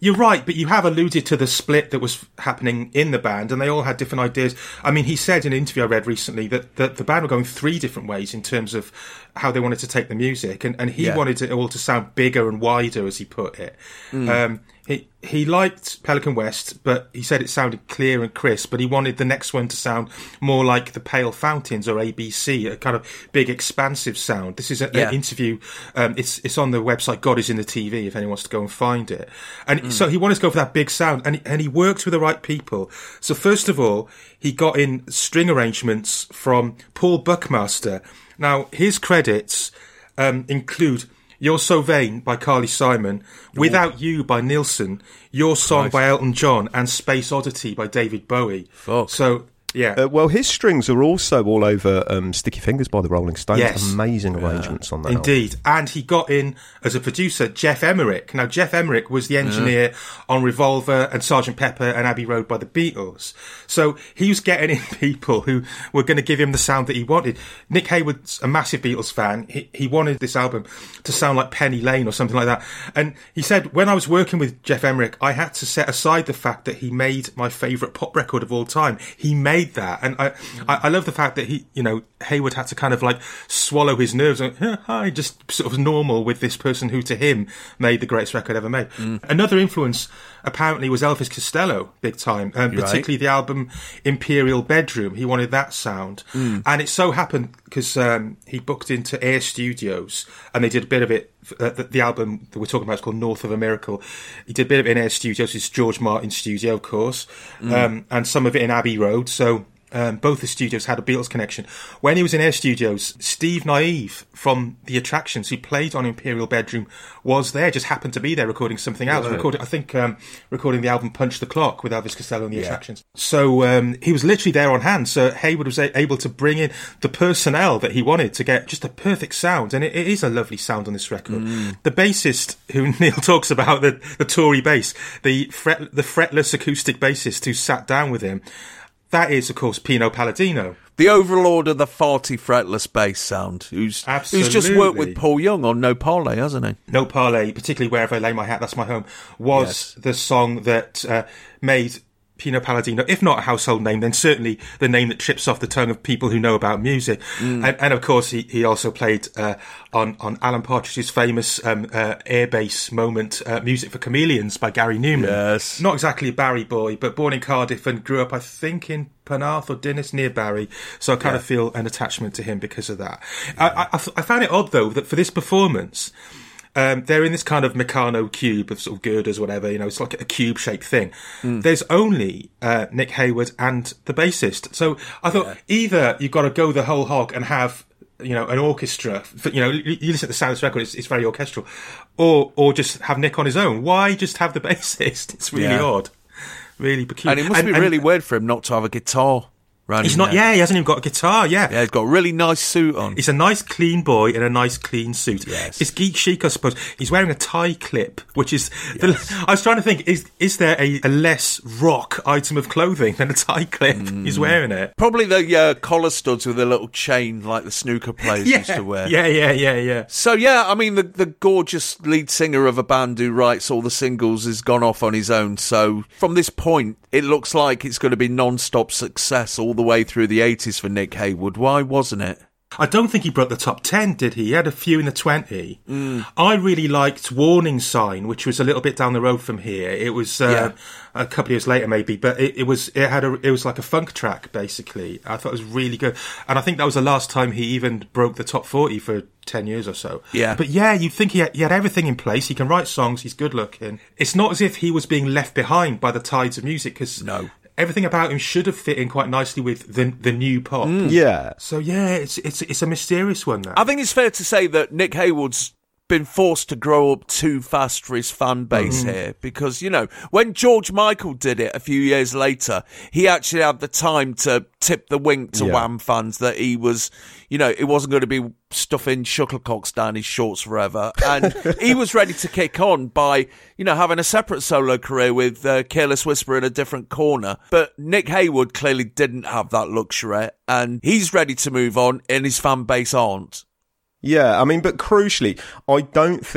You're right, but you have alluded to the split that was happening in the band, and they all had different ideas. I mean, he said in an interview I read recently that, that the band were going three different ways in terms of how they wanted to take the music, and, and he Yeah. wanted it all to sound bigger and wider, as he put it. Mm. Um, he he liked Pelican West, but he said it sounded clear and crisp, but he wanted the next one to sound more like the Pale Fountains or A B C, a kind of big, expansive sound. This is a, Yeah. an interview. Um, it's it's on the website God Is In The T V if anyone wants to go and find it. And Mm. so he wanted to go for that big sound, and, and he worked with the right people. So first of all, he got in string arrangements from Paul Buckmaster. Now, his credits um, include You're So Vain by Carly Simon, Without You by Nilsson, Your Song Christ. by Elton John, and Space Oddity by David Bowie. Fuck. So, yeah. Uh, well, his strings are also all over um, Sticky Fingers by the Rolling Stones. Yes. Amazing arrangements on that. Indeed. And he got in, as a producer, Jeff Emmerich. Now, Jeff Emmerich was the engineer on Revolver and Sergeant Pepper and Abbey Road by the Beatles. So he was getting in people who were going to give him the sound that he wanted. Nick Hayward's a massive Beatles fan. He, he wanted this album to sound like Penny Lane or something like that. And he said, when I was working with Jeff Emmerich, I had to set aside the fact that he made my favourite pop record of all time. He made that, and I, I, I love the fact that he, you know, Hayward had to kind of like swallow his nerves and eh, hi, just sort of normal with this person who, to him, made the greatest record ever made. Mm. Another influence apparently was Elvis Costello, big time, um, particularly right. the album Imperial Bedroom. He wanted that sound, mm. and it so happened because um, he booked into Air Studios, and they did a bit of it. Uh, the, the album that we're talking about is called North of a Miracle. He did a bit of it in Air Studios. It's George Martin's studio, of course, mm. um, and some of it in Abbey Road. So um, both the studios had a Beatles connection. When he was in Air Studios, Steve Naive from The Attractions, who played on Imperial Bedroom, was there, just happened to be there recording something else. Right. Recording, I think, um, recording the album Punch the Clock with Elvis Costello and The yeah. Attractions. So um, he was literally there on hand. So Hayward was a- able to bring in the personnel that he wanted to get just a perfect sound. And it, it is a lovely sound on this record. Mm. The bassist, who Neil talks about, the, the Tory bass, the, fret, the fretless acoustic bassist who sat down with him, that is, of course, Pino Palladino. The overlord of the farty fretless bass sound, who's Absolutely. who's just worked with Paul Young on No Parley, hasn't he? No Parley, particularly Wherever I Lay My Hat, That's My Home, was yes. the song that uh, made Pino Palladino, if not a household name, then certainly the name that trips off the tongue of people who know about music. Mm. And, and of course, he, he also played uh, on, on Alan Partridge's famous um, uh, air bass moment, uh, Music for Chameleons by Gary Newman. Yes. Not exactly a Barry boy, but born in Cardiff and grew up, I think, in Penarth or Dinas near Barry. So I kind yeah. of feel an attachment to him because of that. Yeah. I, I, I found it odd, though, that for this performance, Um, they're in this kind of Meccano cube of sort of girders, whatever, you know, it's like a cube-shaped thing. Mm. There's only uh, Nick Hayward and the bassist. So I thought yeah. either you've got to go the whole hog and have, you know, an orchestra, for, you know, you listen to the sound of this record, it's, it's very orchestral, or or just have Nick on his own. Why just have the bassist? It's really yeah. odd. Really peculiar. And it must and, be really and, weird for him not to have a guitar. He's not, yeah, he hasn't even got a guitar, yeah. Yeah, he's got a really nice suit on. He's a nice, clean boy in a nice, clean suit. Yes. It's geek chic, I suppose. He's wearing a tie clip, which is... Yes. The, I was trying to think, is is there a, a less rock item of clothing than a tie clip? Mm. He's wearing it. Probably the uh, collar studs with a little chain like the snooker players yeah. used to wear. Yeah, yeah, yeah, yeah. So, yeah, I mean, the, the gorgeous lead singer of a band who writes all the singles has gone off on his own. So, from this point, it looks like it's going to be non-stop success all the way through the eighties for Nick Hayward. Why wasn't it? I don't think he broke the top ten, did he? He had a few in the twenty. Mm. I really liked Warning Sign, which was a little bit down the road from here. It was uh, yeah. a couple of years later, maybe, but it, it was it had a it was like a funk track, basically. I thought it was really good, and I think that was the last time he even broke the top forty for ten years or so. Yeah. But yeah, you'd think he had, he had everything in place. He can write songs. He's good looking. It's not as if he was being left behind by the tides of music, because no. everything about him should have fit in quite nicely with the the new pop. Mm. Yeah. So yeah, it's it's it's a mysterious one now. I think it's fair to say that Nick Hayward's been forced to grow up too fast for his fan base mm. here, because, you know, when George Michael did it a few years later, he actually had the time to tip the wink to yeah. Wham fans that he was, you know, it wasn't going to be stuffing shuttlecocks down his shorts forever, and he was ready to kick on by, you know, having a separate solo career with uh, Careless Whisper in a different corner. But Nick Hayward clearly didn't have that luxury, and he's ready to move on, and his fan base aren't. Yeah, I mean, but crucially, I don't think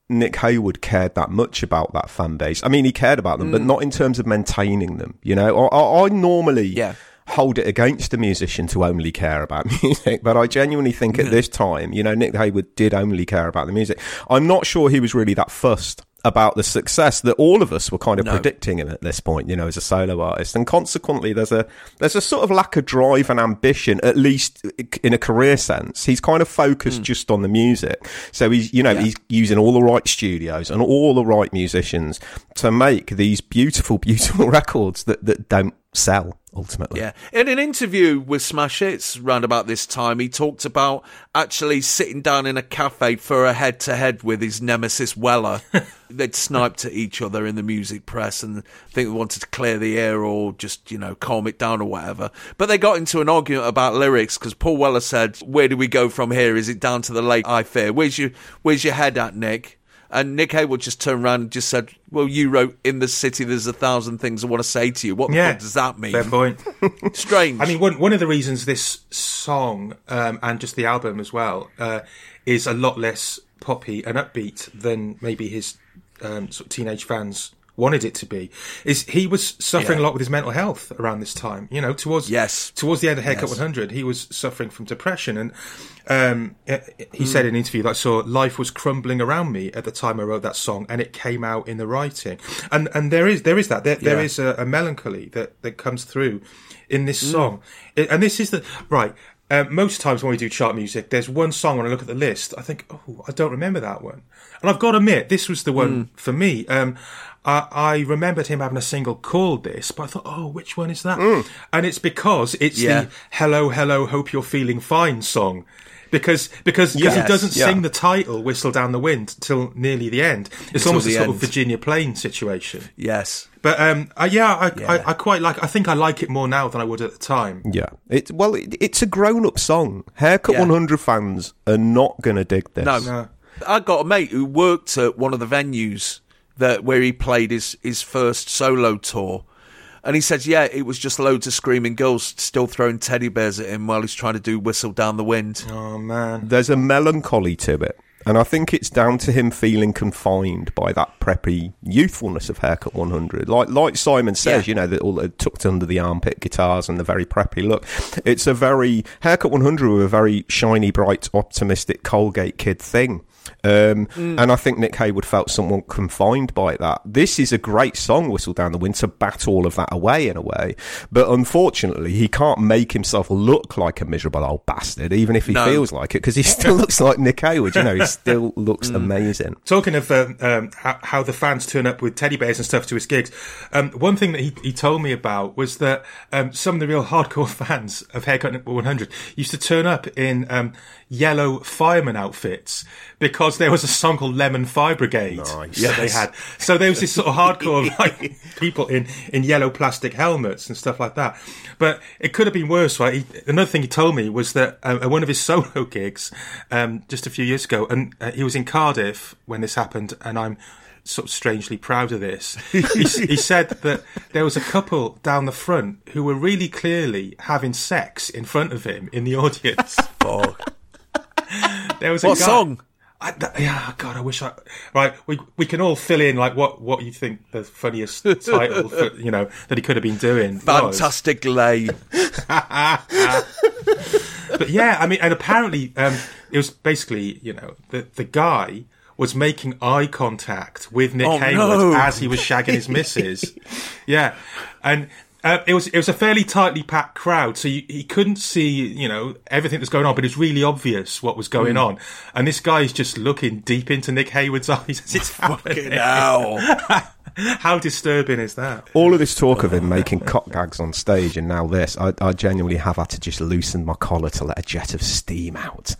Nick Haywood cared that much about that fan base. I mean, he cared about them, mm. but not in terms of maintaining them. You know, I, I, I normally yeah. hold it against a musician to only care about music, but I genuinely think at Yeah. this time, you know, Nick Haywood did only care about the music. I'm not sure he was really that fussed about the success that all of us were kind of No. predicting him at this point, you know, as a solo artist. And consequently, there's a there's a sort of lack of drive and ambition, at least in a career sense. He's kind of focused mm. just on the music. So he's, you know, yeah. he's using all the right studios and all the right musicians to make these beautiful, beautiful records that, that don't sell. Ultimately, yeah. In an interview with Smash Hits round about this time, he talked about actually sitting down in a cafe for a head-to-head with his nemesis Weller. They'd sniped at each other in the music press, and I think they wanted to clear the air or just, you know, calm it down or whatever. But they got into an argument about lyrics because Paul Weller said, "Where do we go from here? Is it down to the lake I fear? Where's your Where's your head at, Nick?" And Nick Haywood just turned around and just said, "Well, you wrote in the city there's a thousand things I want to say to you. What the yeah, fuck does that mean?" Fair point. Strange. I mean, one one of the reasons this song um, and just the album as well uh, is a lot less poppy and upbeat than maybe his um, sort of teenage fans wanted it to be, is he was suffering Yeah. a lot with his mental health around this time. You know, towards yes. towards the end of Haircut Yes. one hundred, he was suffering from depression, and um, he Mm. said in an interview that I saw, life was crumbling around me at the time I wrote that song, and it came out in the writing. And and there is there is that there, there Yeah. is a, a melancholy that that comes through in this Mm. song, it, and this is the right. Um, most times when we do chart music, there's one song when I look at the list, I think, oh, I don't remember that one. And I've got to admit, this was the one Mm. for me. Um, I, I remembered him having a single called this, but I thought, oh, which one is that? Mm. And it's because it's Yeah. the Hello, Hello, Hope You're Feeling Fine song. Because because because Yes, he doesn't yeah. sing the title "Whistle Down the Wind" till nearly the end. It's Until almost a the sort end. of Virginia Plain situation. Yes. But um, I, yeah, I, Yeah. I, I quite like. I think I like it more now than I would at the time. Yeah, it well, it, it's a grown-up song. Haircut Yeah. one hundred fans are not going to dig this. No. No. I got a mate who worked at one of the venues that where he played his, his first solo tour. And he said, yeah, it was just loads of screaming girls still throwing teddy bears at him while he's trying to do Whistle Down the Wind. Oh, man. There's a melancholy to it. And I think it's down to him feeling confined by that preppy youthfulness of Haircut one hundred. Like like Simon says, Yeah. you know, that all the tucked under the armpit guitars and the very preppy look. It's a very... Haircut one hundred were a very shiny, bright, optimistic Colgate kid thing. Um, mm. And I think Nick Haywood felt somewhat confined by that. This is a great song, Whistle Down the Wind, to bat all of that away in a way. But unfortunately, he can't make himself look like a miserable old bastard, even if he No. feels like it, because he still looks like Nick Haywood. You know, he still looks Mm. amazing. Talking of um, um, how, how the fans turn up with teddy bears and stuff to his gigs, um, one thing that he, he told me about was that um, some of the real hardcore fans of Haircut one hundred used to turn up in um, yellow fireman outfits because there was a song called Lemon Fire Brigade Nice. that Yes. they had. So there was this sort of hardcore like, people in, in yellow plastic helmets and stuff like that. But it could have been worse, right? He, another thing he told me was that um, at one of his solo gigs um, just a few years ago, and uh, he was in Cardiff when this happened, and I'm sort of strangely proud of this. He, he said that there was a couple down the front who were really clearly having sex in front of him in the audience. Oh. There was a What guy, song? I, th- yeah, God, I wish I. Right, we we can all fill in like what, what you think the funniest title, for, you know, that he could have been doing. was. Fantastic Lay. But yeah, I mean, and apparently um, it was basically, you know, the the guy was making eye contact with Nick Oh, Haywood no. as he was shagging his missus. Yeah, and. Uh, it was it was a fairly tightly packed crowd, so you, he couldn't see, you know, everything that's going on, but it's really obvious what was going Mm. on. And this guy is just looking deep into Nick Haywood's eyes as it's happening. hell. How disturbing is that? All of this talk of him making cock gags on stage and now this, I, I genuinely have had to just loosen my collar to let a jet of steam out.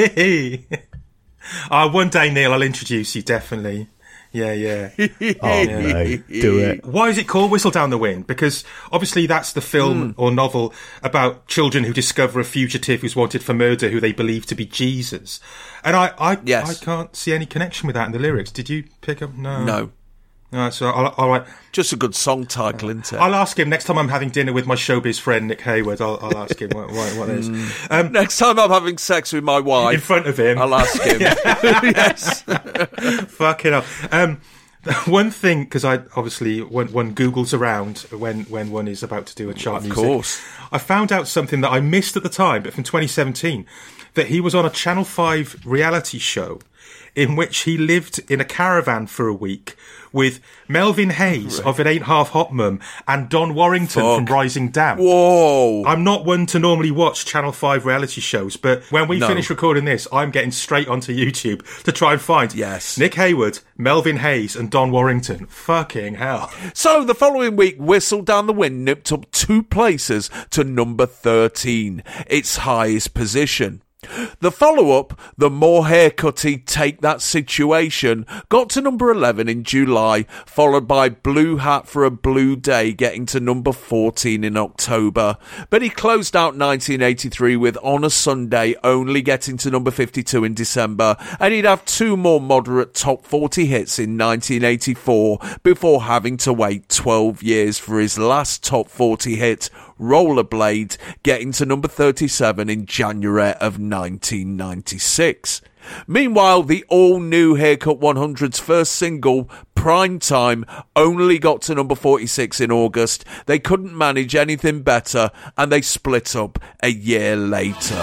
uh, one day, Neil, I'll introduce you, definitely. Yeah, yeah. Oh, no, do it. Why is it called Whistle Down the Wind? Because obviously that's the film Hmm. or novel about children who discover a fugitive who's wanted for murder who they believe to be Jesus. And I, I, Yes. I can't see any connection with that in the lyrics. Did you pick up? No. No. All right, so I'll, all right. Just a good song title, isn't it? I'll ask him next time I'm having dinner with my showbiz friend Nick Hayward. I'll, I'll ask him what, what, what it is. Um, next time I'm having sex with my wife, in front of him, I'll ask him. Yes. Fucking hell. Um, one thing, because I obviously when one Googles around when when one is about to do a chart of music, course, I found out something that I missed at the time, but from twenty seventeen, that he was on a Channel five reality show in which he lived in a caravan for a week with Melvin Hayes right. of It Ain't Half Hot Mum and Don Warrington Fuck. from Rising Damp. Whoa! I'm not one to normally watch Channel five reality shows, but when we no. finish recording this, I'm getting straight onto YouTube to try and find yes. Nick Hayward, Melvin Hayes and Don Warrington. Fucking hell. So the following week, Whistle Down the Wind nipped up two places to number thirteen, its highest position. The follow-up, the more haircutty Take That Situation, got to number eleven in July, followed by Blue Hat for a Blue Day getting to number fourteen in October. But he closed out nineteen eighty-three with On a Sunday only getting to number fifty-two in December, and he'd have two more moderate top forty hits in nineteen eighty-four before having to wait twelve years for his last top forty hit, Rollerblade, getting to number thirty-seven in January of nineteen ninety-six. Meanwhile, the all-new Haircut one hundred's first single, Prime Time, only got to number forty-six in August. They couldn't manage anything better, and they split up a year later.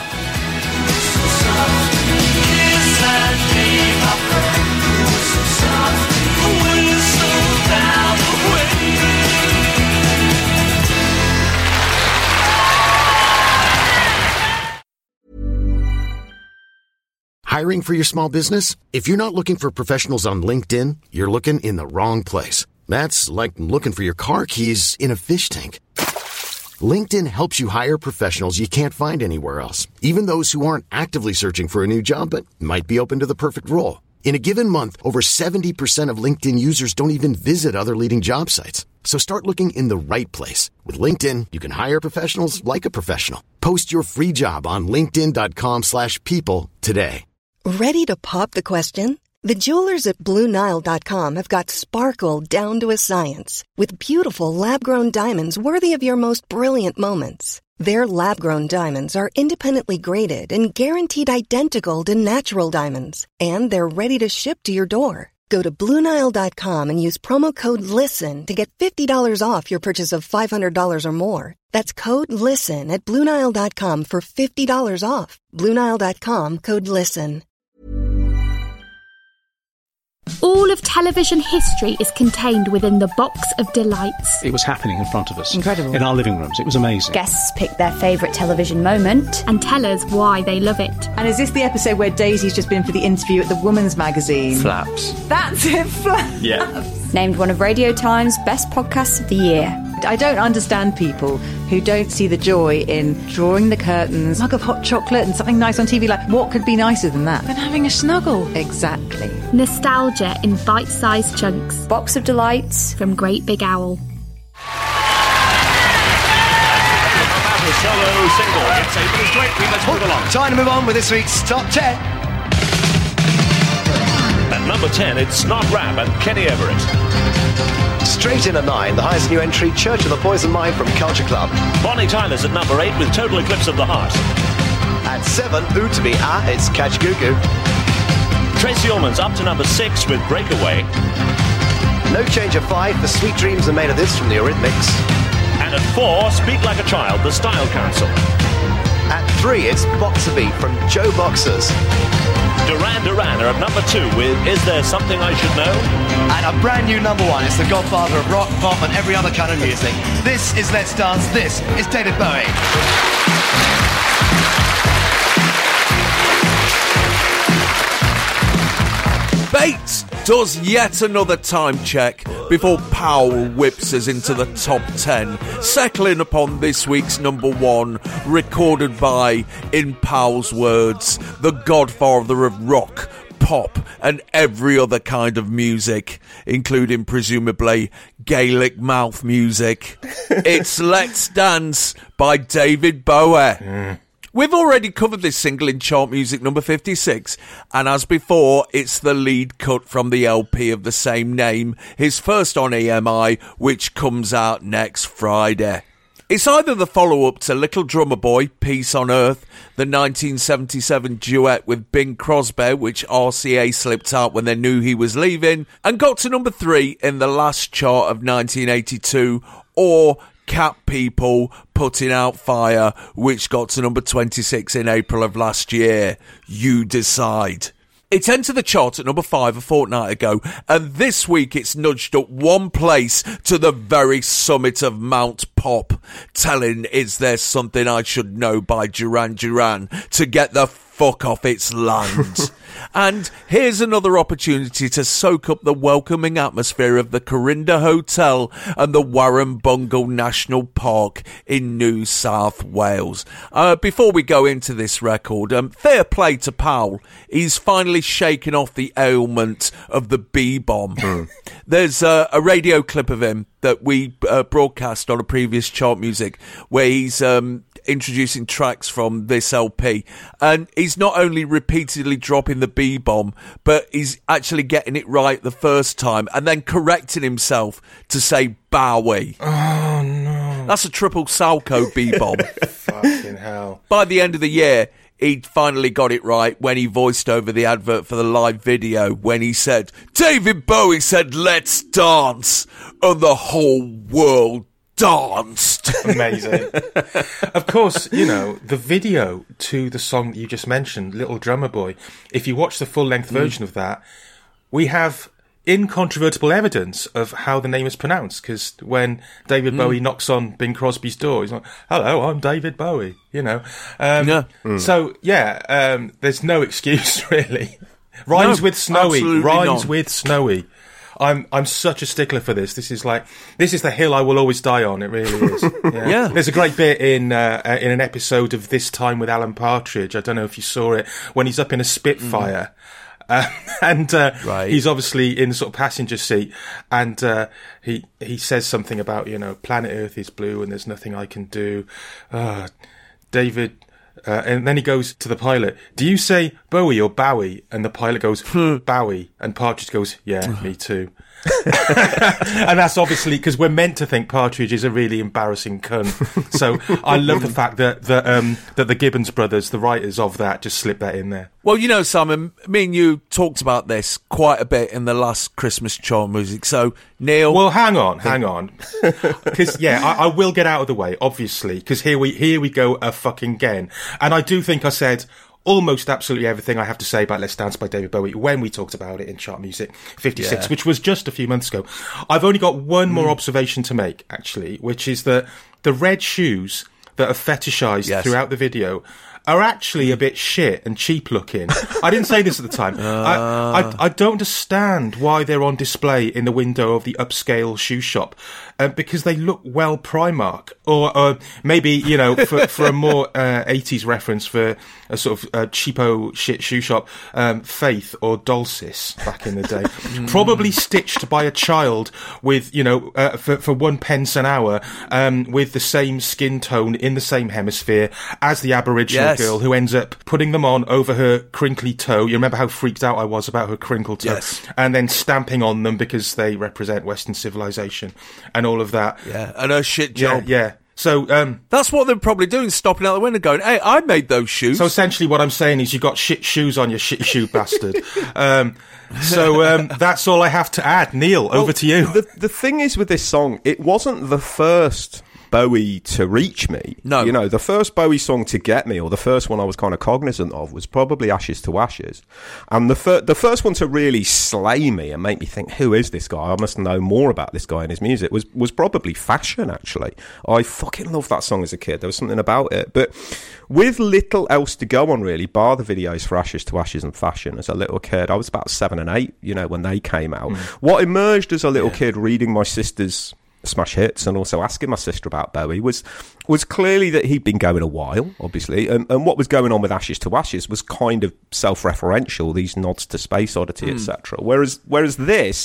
Hiring for your small business? If you're not looking for professionals on LinkedIn, you're looking in the wrong place. That's like looking for your car keys in a fish tank. LinkedIn helps you hire professionals you can't find anywhere else, even those who aren't actively searching for a new job but might be open to the perfect role. In a given month, over seventy percent of LinkedIn users don't even visit other leading job sites. So start looking in the right place. With LinkedIn, you can hire professionals like a professional. Post your free job on linkedin.com slash people today. Ready to pop the question? The jewelers at Blue Nile dot com have got sparkle down to a science with beautiful lab-grown diamonds worthy of your most brilliant moments. Their lab-grown diamonds are independently graded and guaranteed identical to natural diamonds, and they're ready to ship to your door. Go to Blue Nile dot com and use promo code LISTEN to get fifty dollars off your purchase of five hundred dollars or more. That's code LISTEN at Blue Nile dot com for fifty dollars off. Blue Nile dot com, code LISTEN. All of television history is contained within the box of delights. It was happening in front of us. Incredible. In our living rooms. It was amazing. Guests pick their favourite television moment and tell us why they love it. And is this the episode where Daisy's just been for the interview at the Woman's Magazine? Flaps. That's it, Flaps. Yeah. Named one of Radio Time's best podcasts of the year. I don't understand people who don't see the joy in drawing the curtains, a mug of hot chocolate and something nice on T V. Like, what could be nicer than that? Than having a snuggle. Exactly. Nostalgia in bite-sized chunks. Box of delights from Great Big Owl. Solo single. It's April's Great Week. Let's move along. Time to move on with this week's Top ten. At number ten, it's Snot Rap and Kenny Everett. Straight in at nine, the highest new entry, Church of the Poison Mind from Culture Club. Bonnie Tyler's at number eight with Total Eclipse of the Heart. At seven, Ooh To Be Ah, it's Catch Goo Goo. Tracy Ullman's up to number six with Breakaway. No change at five, The Sweet Dreams Are Made of This from the Eurythmics. And at four, Speak Like a Child, The Style Council. At three, it's Boxer Beat from Joe Boxers. Duran Duran are at number two with Is There Something I Should Know? And a brand new number one, it's the godfather of rock, pop and every other kind of music. This is Let's Dance, this is David Bowie. Bates does yet another time check before Powell whips us into the top ten, settling upon this week's number one, recorded by, in Powell's words, the godfather of rock, pop and every other kind of music, including presumably Gaelic mouth music. It's Let's Dance by David Bowie. Mm. We've already covered this single in chart music number fifty-six, and as before, it's the lead cut from the L P of the same name, his first on E M I, which comes out next Friday. It's either the follow-up to Little Drummer Boy, Peace on Earth, the nineteen seventy-seven duet with Bing Crosby, which R C A slipped out when they knew he was leaving, and got to number three in the last chart of nineteen eighty-two, or Cat People Putting Out Fire, which got to number twenty-six in April of last year. You decide. It entered the chart at number five a fortnight ago, and this week it's nudged up one place to the very summit of Mount Pop, telling Is There Something I Should Know by Duran Duran to get the fuck off its land. And here's another opportunity to soak up the welcoming atmosphere of the Corinda Hotel and the Warrumbungle National Park in New South Wales. Uh, before we go into this record, um, fair play to Powell. He's finally shaken off the ailment of the B-bomb. Mm. There's uh, a radio clip of him that we uh, broadcast on a previous chart music where he's um, introducing tracks from this L P, and he's not only repeatedly dropping the B-bomb, but he's actually getting it right the first time and then correcting himself to say Bowie. Oh no, that's a triple Salco B-bomb. Fucking hell. By the end of the year, he'd finally got it right when he voiced over the advert for the live video when he said, David Bowie said, let's dance, and the whole world danced. Amazing. Of course, you know, the video to the song that you just mentioned, Little Drummer Boy, if you watch the full-length version mm. of that, we have incontrovertible evidence of how the name is pronounced, because when David mm. Bowie knocks on Bing Crosby's door, he's like, hello, I'm David Bowie, you know. Um, yeah. Mm. So, yeah, um, there's no excuse, really. Rhymes no, with snowy. Rhymes not. with snowy. I'm I'm such a stickler for this. This is like this is the hill I will always die on. It really is. Yeah. yeah. There's a great bit in uh, in an episode of This Time with Alan Partridge. I don't know if you saw it, when he's up in a Spitfire. Mm. Uh, and uh, right. he's obviously in the sort of passenger seat, and uh, he he says something about, you know, planet Earth is blue and there's nothing I can do. Uh, David. Uh, and then he goes to the pilot, do you say Bowie or Bowie? And the pilot goes, Bowie. And Partridge goes, yeah, me too. And that's obviously because we're meant to think Partridge is a really embarrassing cunt. So I love the fact that that, um, that the Gibbons brothers, the writers of that, just slipped that in there. Well, you know, Simon, me and you talked about this quite a bit in the last Christmas chart music. So, Neil... Well, hang on, hang on. Because, yeah, I, I will get out of the way, obviously, because here we, here we go a fucking again. And I do think I said almost absolutely everything I have to say about Let's Dance by David Bowie when we talked about it in Chart Music fifty-six, yeah. which was just a few months ago. I've only got one mm. more observation to make, actually, which is that the red shoes that are fetishised yes. throughout the video are actually a bit shit and cheap looking. I didn't say this at the time. Uh. I, I, I don't understand why they're on display in the window of the upscale shoe shop, uh, because they look well Primark. Or uh, maybe, you know, for, for a more uh, eighties reference for a sort of uh, cheapo shit shoe shop, um, Faith or Dulcis back in the day. mm. Probably stitched by a child with, you know, uh, for, for one pence an hour, um, with the same skin tone in the same hemisphere as the Aboriginal yes. girl who ends up putting them on over her crinkly toe. You remember how freaked out I was about her crinkle toe? Yes. And then stamping on them because they represent Western civilization and all of that. Yeah, and her shit job. Yeah, yeah. So, um... that's what they're probably doing, stopping out the window going, hey, I made those shoes. So essentially what I'm saying is you got shit shoes on, you shit shoe bastard. Um, so, um, that's all I have to add. Neil, well, over to you. The, the thing is with this song, it wasn't the first Bowie to reach me. No. You know, the first Bowie song to get me, or the first one I was kind of cognizant of, was probably Ashes to Ashes. And the, fir- the first one to really slay me and make me think, who is this guy? I must know more about this guy and his music, was, was probably Fashion, actually. I fucking loved that song as a kid. There was something about it. But with little else to go on, really, bar the videos for Ashes to Ashes and Fashion as a little kid, I was about seven and eight, you know, when they came out. Mm. What emerged as a little yeah. kid reading my sister's smash hits and also asking my sister about Bowie was was clearly that he'd been going a while, obviously, and, and what was going on with Ashes to Ashes was kind of self-referential, these nods to Space Oddity, mm. et cetera. Whereas whereas this,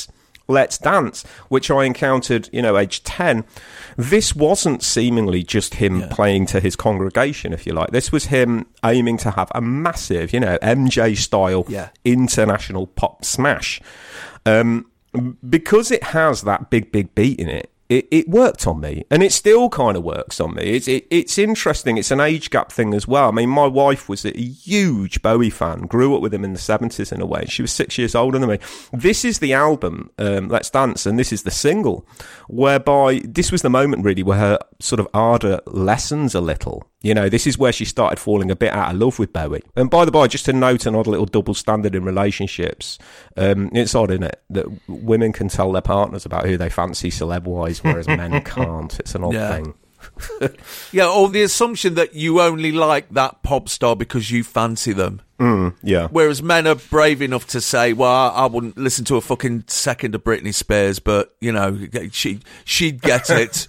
Let's Dance, which I encountered, you know, age ten, this wasn't seemingly just him yeah. playing to his congregation, if you like. This was him aiming to have a massive, you know, M J-style yeah. international pop smash. Um, because it has that big, big beat in it, It, it worked on me, and it still kind of works on me. It's it, it's interesting. It's an age gap thing as well. I mean, my wife was a huge Bowie fan, grew up with him in the seventies in a way. She was six years older than me. This is the album, um, Let's Dance, and this is the single, whereby this was the moment really where her sort of ardour lessens a little. You know, this is where she started falling a bit out of love with Bowie. And by the by, just to note an odd little double standard in relationships, um, it's odd, isn't it, that women can tell their partners about who they fancy celeb-wise, whereas men can't. It's an odd yeah. thing. yeah, or the assumption that you only like that pop star because you fancy them. Mm, yeah. Whereas men are brave enough to say, well, I, I wouldn't listen to a fucking second of Britney Spears, but, you know, she, she'd get it.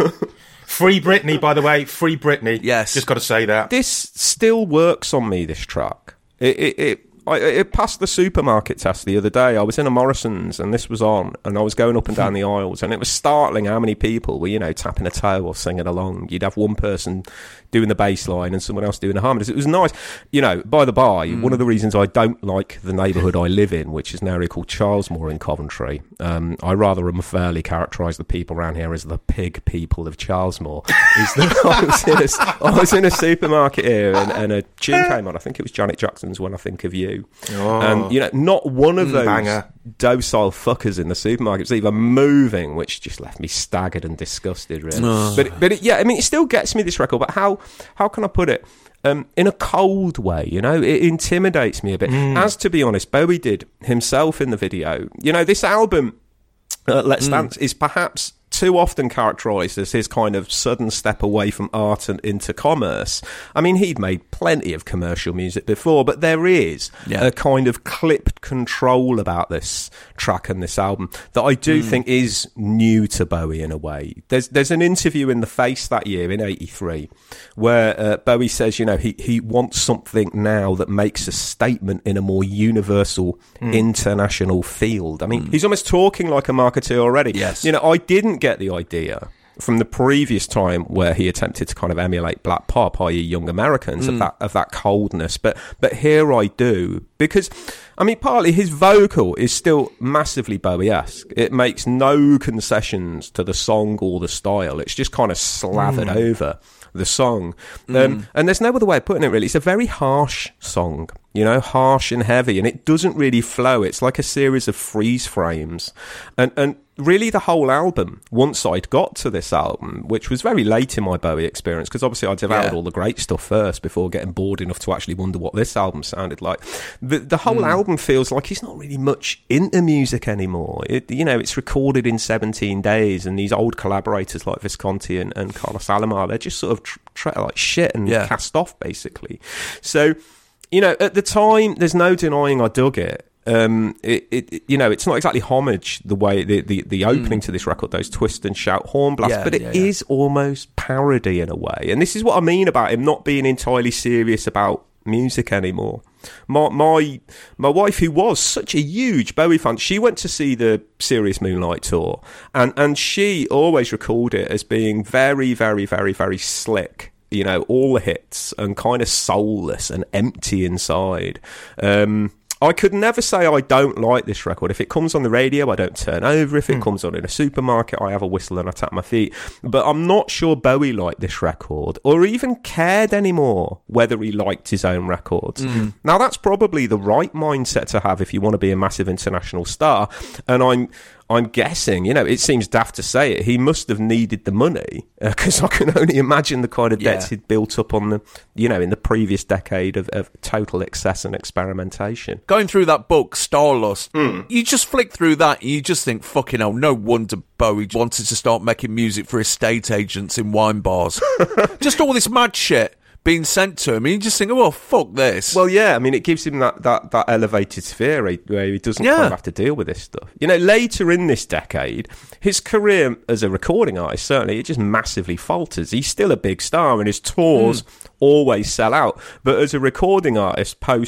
Free Britney, by the way. Free Britney. Yes. Just got to say that. This still works on me, this track. It it it, I, it passed the supermarket test the other day. I was in a Morrison's and this was on, and I was going up and down the aisles, and it was startling how many people were, you know, tapping a toe or singing along. You'd have one person doing the bass line and someone else doing the harmonies. It was nice. You know, by the by, mm. one of the reasons I don't like the neighbourhood I live in, which is now called Charlesmore in Coventry, um, I rather unfairly characterise the people around here as the pig people of Charlesmore, is that I was, in a, I was in a supermarket here and, and a tune came on. I think it was Janet Jackson's When I Think of You. Oh. And, you know, not one of those Banger. docile fuckers in the supermarket was even moving, which just left me staggered and disgusted, really. Oh. But, but it, yeah, I mean, it still gets me, this record, but how how can I put it? Um, in a cold way, you know, it intimidates me a bit. Mm. As, to be honest, Bowie did himself in the video. You know, this album, uh, Let's mm. Dance, is perhaps too often characterised as his kind of sudden step away from art and into commerce. I mean, he'd made plenty of commercial music before, but there is yeah. a kind of clipped control about this track and this album that I do mm. think is new to Bowie in a way. There's there's an interview in The Face that year in eighty-three where uh, Bowie says, you know, he, he wants something now that makes a statement in a more universal mm. international field. I mean, mm. he's almost talking like a marketeer already. Yes. You know, I didn't get the idea from the previous time where he attempted to kind of emulate black pop, that is Young Americans, mm. of that of that coldness, but but here I do, because I mean, partly his vocal is still massively Bowie-esque. It makes no concessions to the song or the style. It's just kind of slathered mm. over the song. Mm. Um, and there's no other way of putting it, really. It's a very harsh song, you know, harsh and heavy, and it doesn't really flow. It's like a series of freeze frames. And, and really the whole album, once I'd got to this album, which was very late in my Bowie experience, because obviously I devoured yeah. all the great stuff first before getting bored enough to actually wonder what this album sounded like. The, the whole mm. album feels like he's not really much into music anymore. It, you know, it's recorded in seventeen days, and these old collaborators like Visconti and, and Carlos Alomar, they're just sort of tr- tr- like shit and yeah. cast off, basically. So, you know, at the time, there's no denying I dug it. Um, it, it, you know, it's not exactly homage the way the, the, the opening mm. to this record, those twist and shout horn blasts, yeah, but it yeah, yeah. is almost parody in a way. And this is what I mean about him not being entirely serious about music anymore. My my my wife, who was such a huge Bowie fan, she went to see the Serious Moonlight tour, and and she always recalled it as being very, very, very, very slick. You know, all the hits, and kind of soulless and empty inside. Um, I could never say I don't like this record. If it comes on the radio, I don't turn over. If it mm. comes on in a supermarket, I have a whistle and I tap my feet. But I'm not sure Bowie liked this record, or even cared anymore whether he liked his own records. Mm. Now, that's probably the right mindset to have if you want to be a massive international star. And I'm... I'm guessing, you know, it seems daft to say it, he must have needed the money, because uh, I can only imagine the kind of debts yeah. he'd built up on the, you know, in the previous decade of, of total excess and experimentation. Going through that book, Stardust, mm. you just flick through that and you just think, fucking hell, no wonder Bowie wanted to start making music for estate agents in wine bars. Just all this mad shit being sent to him, and you just think, oh, fuck this. Well, yeah, I mean, it gives him that, that, that elevated sphere where he doesn't yeah. kind of have to deal with this stuff. You know, later in this decade, his career as a recording artist, certainly, it just massively falters. He's still a big star, and his tours mm. always sell out. But as a recording artist, post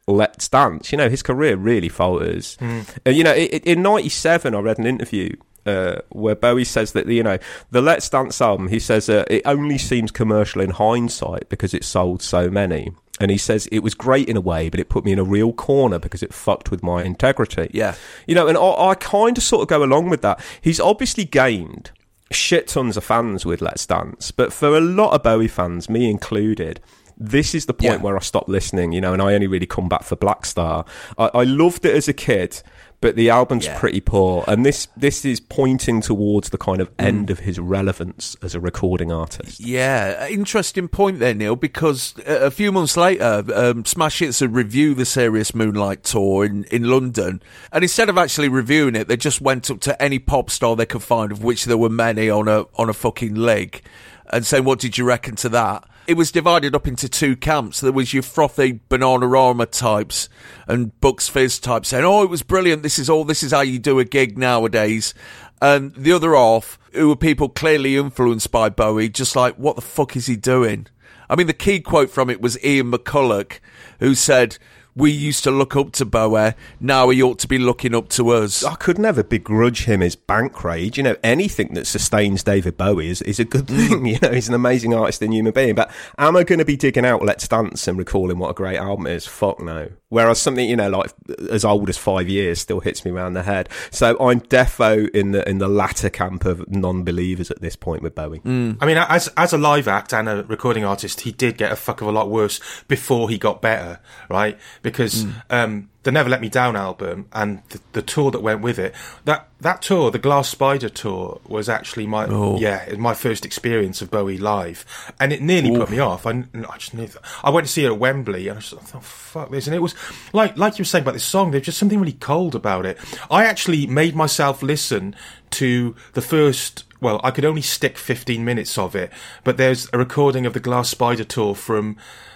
Let's Dance. You know, his career really falters. Mm. Uh, you know, it, in ninety-seven, I read an interview uh, where Bowie says that, you know, the Let's Dance album, he says, uh, it only seems commercial in hindsight because it sold so many. And he says, it was great in a way, but it put me in a real corner because it fucked with my integrity. Yeah. You know, and I, I kind of sort of go along with that. He's obviously gained shit tons of fans with Let's Dance, but for a lot of Bowie fans, me included, this is the point Yeah. where I stopped listening, you know, and I only really come back for Black Star. I, I loved it as a kid, but the album's Yeah. pretty poor, and this this is pointing towards the kind of end of his relevance as a recording artist. Yeah, interesting point there, Neil, because a few months later, um, Smash Hits had reviewed the Serious Moonlight tour in, in London, and instead of actually reviewing it, they just went up to any pop star they could find, of which there were many on a on a fucking leg, and saying, what did you reckon to that? It was divided up into two camps. There was your frothy Bananarama types and Bucks Fizz types saying, oh, it was brilliant, this is all, this is how you do a gig nowadays. And the other half, who were people clearly influenced by Bowie, just like, what the fuck is he doing? I mean, the key quote from it was Ian McCulloch, who said, we used to look up to Bowie, now he ought to be looking up to us. I could never begrudge him his bank rage. You know, anything that sustains David Bowie is, is a good thing. You know, he's an amazing artist and human being. But am I going to be digging out Let's Dance and recalling what a great album is? Fuck no. Whereas something, you know, like as old as five years still hits me around the head. So I'm defo in the in the latter camp of non-believers at this point with Bowie. Mm. I mean, as as a live act and a recording artist, he did get a fuck of a lot worse before he got better, right? Because mm. um, the Never Let Me Down album and the, the tour that went with it, that that tour, the Glass Spider tour, was actually my oh. yeah my first experience of Bowie live, and it nearly Oof. put me off. I, I just knew that. I went to see it at Wembley, and I just thought, fuck this. And it was like like you were saying about this song, there's just something really cold about it. I actually made myself listen to the first. Well, I could only stick fifteen minutes of it, but there's a recording of the Glass Spider tour from.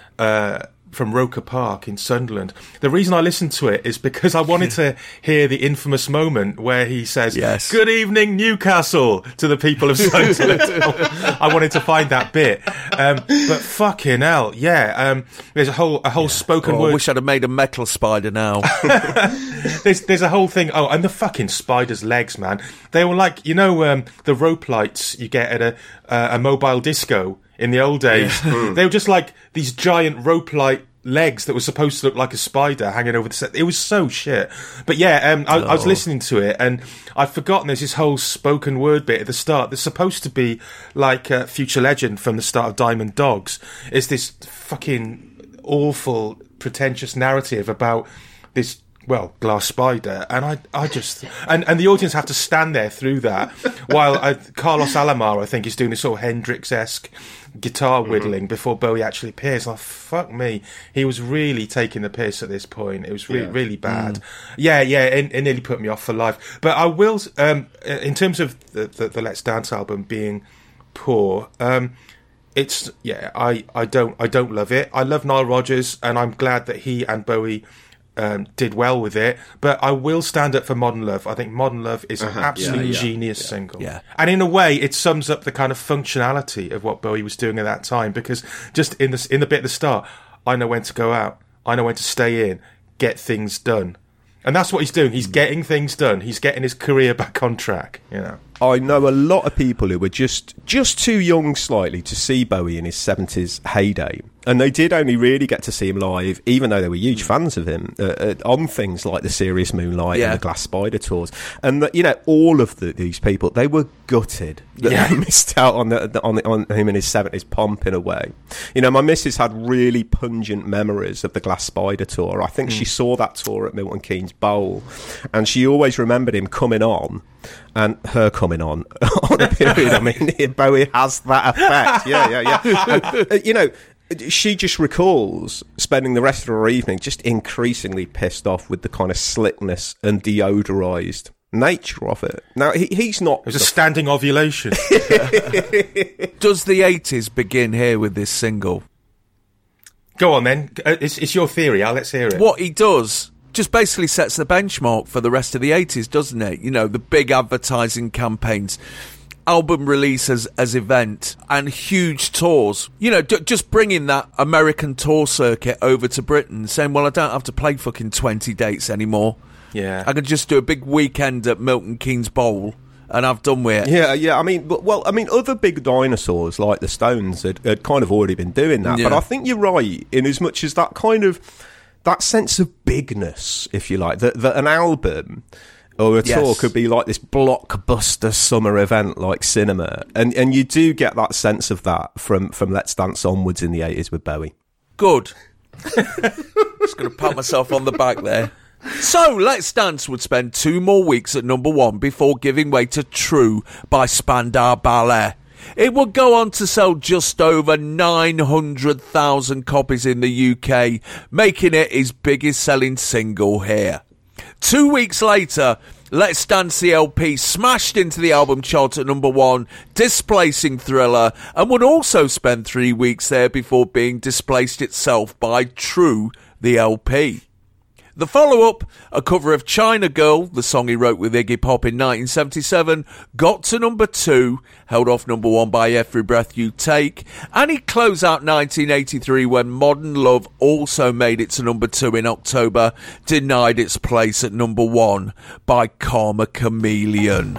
Uh, from Roker Park in Sunderland. The reason I listened to it is because I wanted to hear the infamous moment where he says, yes. "Good evening, Newcastle," to the people of Sunderland. I wanted to find that bit. Um, but fucking hell, yeah. Um, there's a whole a whole yeah. spoken oh, word. I wish I'd have made a metal spider now. there's there's a whole thing. Oh, and the fucking spider's legs, man. They were like, you know, um, the rope lights you get at a uh, a mobile disco. In the old days, yeah. They were just like these giant rope-like legs that were supposed to look like a spider hanging over the set. It was so shit. But yeah, um, I, oh. I was listening to it, and I'd forgotten there's this whole spoken word bit at the start that's supposed to be like a Future Legend from the start of Diamond Dogs. It's this fucking awful, pretentious narrative about this... well, Glass Spider, and I, I just, and, and the audience have to stand there through that, while I, Carlos Alomar, I think, is doing this sort of Hendrix-esque guitar whittling mm-hmm. before Bowie actually appears. Like, fuck me, he was really taking the piss at this point. It was really, yeah. really bad. Mm. Yeah, yeah, it, it nearly put me off for life. But I will, um, in terms of the, the, the Let's Dance album being poor, um, it's yeah, I, I don't, I don't love it. I love Nile Rodgers, and I'm glad that he and Bowie. Um, did well with it, but I will stand up for Modern Love. I think Modern Love is uh-huh. an absolute yeah, yeah, genius yeah, single. Yeah. And in a way, it sums up the kind of functionality of what Bowie was doing at that time, because just in the, in the bit at the start, I know when to go out, I know when to stay in, get things done. And that's what he's doing. He's getting things done. He's getting his career back on track, you know. I know a lot of people who were just just too young slightly to see Bowie in his seventies heyday. And they did only really get to see him live, even though they were huge fans of him, uh, uh, on things like the Serious Moonlight yeah. and the Glass Spider tours. And, the, you know, all of the, these people, they were gutted that yeah. they missed out on, the, the, on, the, on him in his seventies pomp, in a way. You know, my missus had really pungent memories of the Glass Spider tour. I think mm. she saw that tour at Milton Keynes Bowl, and she always remembered him coming on, and her coming on, on a period. I mean, Bowie has that effect. Yeah, yeah, yeah. And, uh, you know, she just recalls spending the rest of her evening just increasingly pissed off with the kind of slickness and deodorised nature of it. Now, he, he's not... It was a standing ovulation. Does the eighties begin here with this single? Go on, then. It's, it's your theory. Al, let's hear it. What he does just basically sets the benchmark for the rest of the eighties, doesn't it? You know, the big advertising campaigns. album release as, as event and huge tours. You know, d- just bringing that American tour circuit over to Britain, saying, well, I don't have to play fucking twenty dates anymore. Yeah. I could just do a big weekend at Milton Keynes Bowl and I've done with it. Yeah, yeah. I mean, well, I mean, other big dinosaurs like the Stones had, had kind of already been doing that. Yeah. But I think you're right in as much as that kind of, that sense of bigness, if you like, that, that an album or a tour Yes. could be like this blockbuster summer event like cinema. And and you do get that sense of that from, from Let's Dance onwards in the eighties with Bowie. Good. Just going to pat myself on the back there. So, Let's Dance would spend two more weeks at number one before giving way to True by Spandau Ballet. It would go on to sell just over nine hundred thousand copies in the U K, making it his biggest selling single here. Two weeks later, Let's Dance the L P smashed into the album chart at number one, displacing Thriller, and would also spend three weeks there before being displaced itself by True the L P. The follow-up, a cover of China Girl, the song he wrote with Iggy Pop in nineteen seventy-seven, got to number two, held off number one by Every Breath You Take, and he closed out nineteen eighty-three when Modern Love also made it to number two in October, denied its place at number one by Karma Chameleon.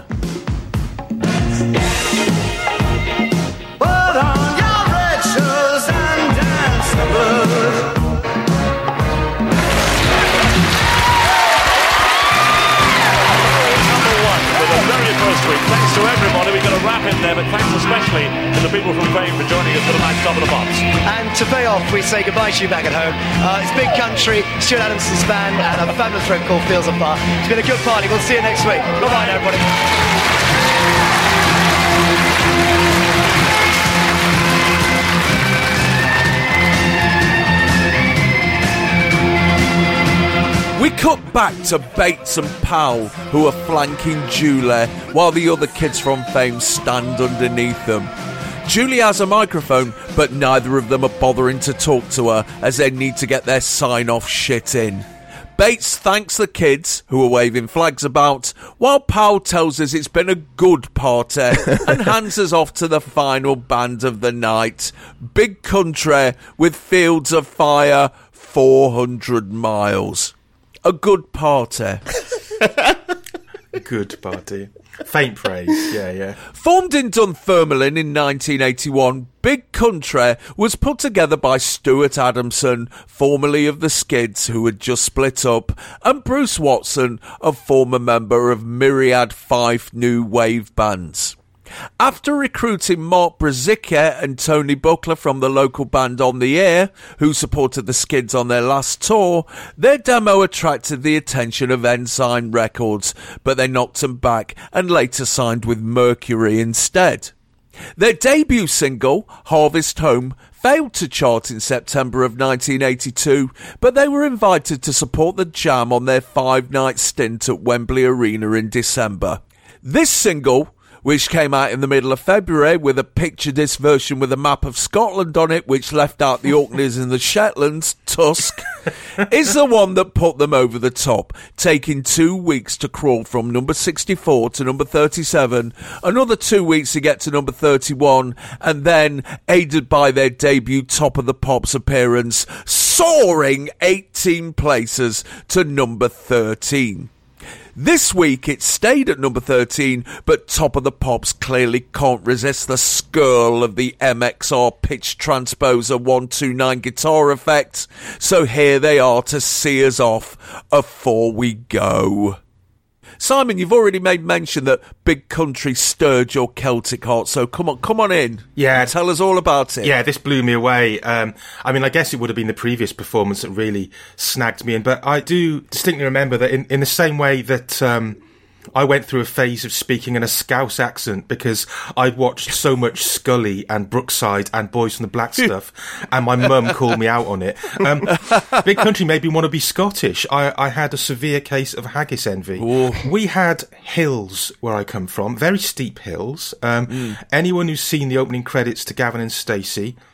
Put on your red shoes and dance the blues. Week. Thanks to everybody. We've got a wrap in there, but thanks especially to the people from Fame for joining us for the night Top of the Pops. And to pay off, we say goodbye to you back at home. Uh, it's Big Country, Stuart Adamson's band, and a fabulous record called Feels Apart. It's been a good party. We'll see you next week. Bye-bye, everybody. We cut back to Bates and Powell, who are flanking Julie, while the other kids from Fame stand underneath them. Julie has a microphone, but neither of them are bothering to talk to her, as they need to get their sign-off shit in. Bates thanks the kids, who are waving flags about, while Powell tells us it's been a good party, and hands us off to the final band of the night, Big Country, with Fields of Fire, four hundred miles. A good party. A good party. Faint praise, yeah, yeah. Formed in Dunfermline in nineteen eighty-one, Big Country was put together by Stuart Adamson, formerly of the Skids, who had just split up, and Bruce Watson, a former member of myriad Fife new wave bands. After recruiting Mark Brzezicka and Tony Buckler from the local band On The Air, who supported the Skids on their last tour, their demo attracted the attention of Ensign Records, but they knocked them back and later signed with Mercury instead. Their debut single, Harvest Home, failed to chart in September of nineteen eighty-two, but they were invited to support the Jam on their five-night stint at Wembley Arena in December. This single, which came out in the middle of February with a picture disc version with a map of Scotland on it, which left out the Orkneys and the Shetlands, Tusk, is the one that put them over the top, taking two weeks to crawl from number sixty-four to number thirty-seven, another two weeks to get to number thirty-one, and then, aided by their debut Top of the Pops appearance, soaring eighteen places to number thirteen. This week it stayed at number thirteen, but Top of the Pops clearly can't resist the skirl of the M X R pitch transposer one two nine guitar effect, so here they are to see us off afore we go. Simon, you've already made mention that Big Country stirred your Celtic heart, so come on, come on in. Yeah, tell us all about it. Yeah, this blew me away. Um, I mean, I guess it would have been the previous performance that really snagged me in, but I do distinctly remember that in, in the same way that um, I went through a phase of speaking in a Scouse accent because I'd watched so much Scully and Brookside and Boys from the Black Stuff, and my mum called me out on it. Um, Big Country made me want to be Scottish. I, I had a severe case of haggis envy. Ooh. We had hills where I come from, very steep hills. Um, mm. Anyone who's seen the opening credits to Gavin and Stacey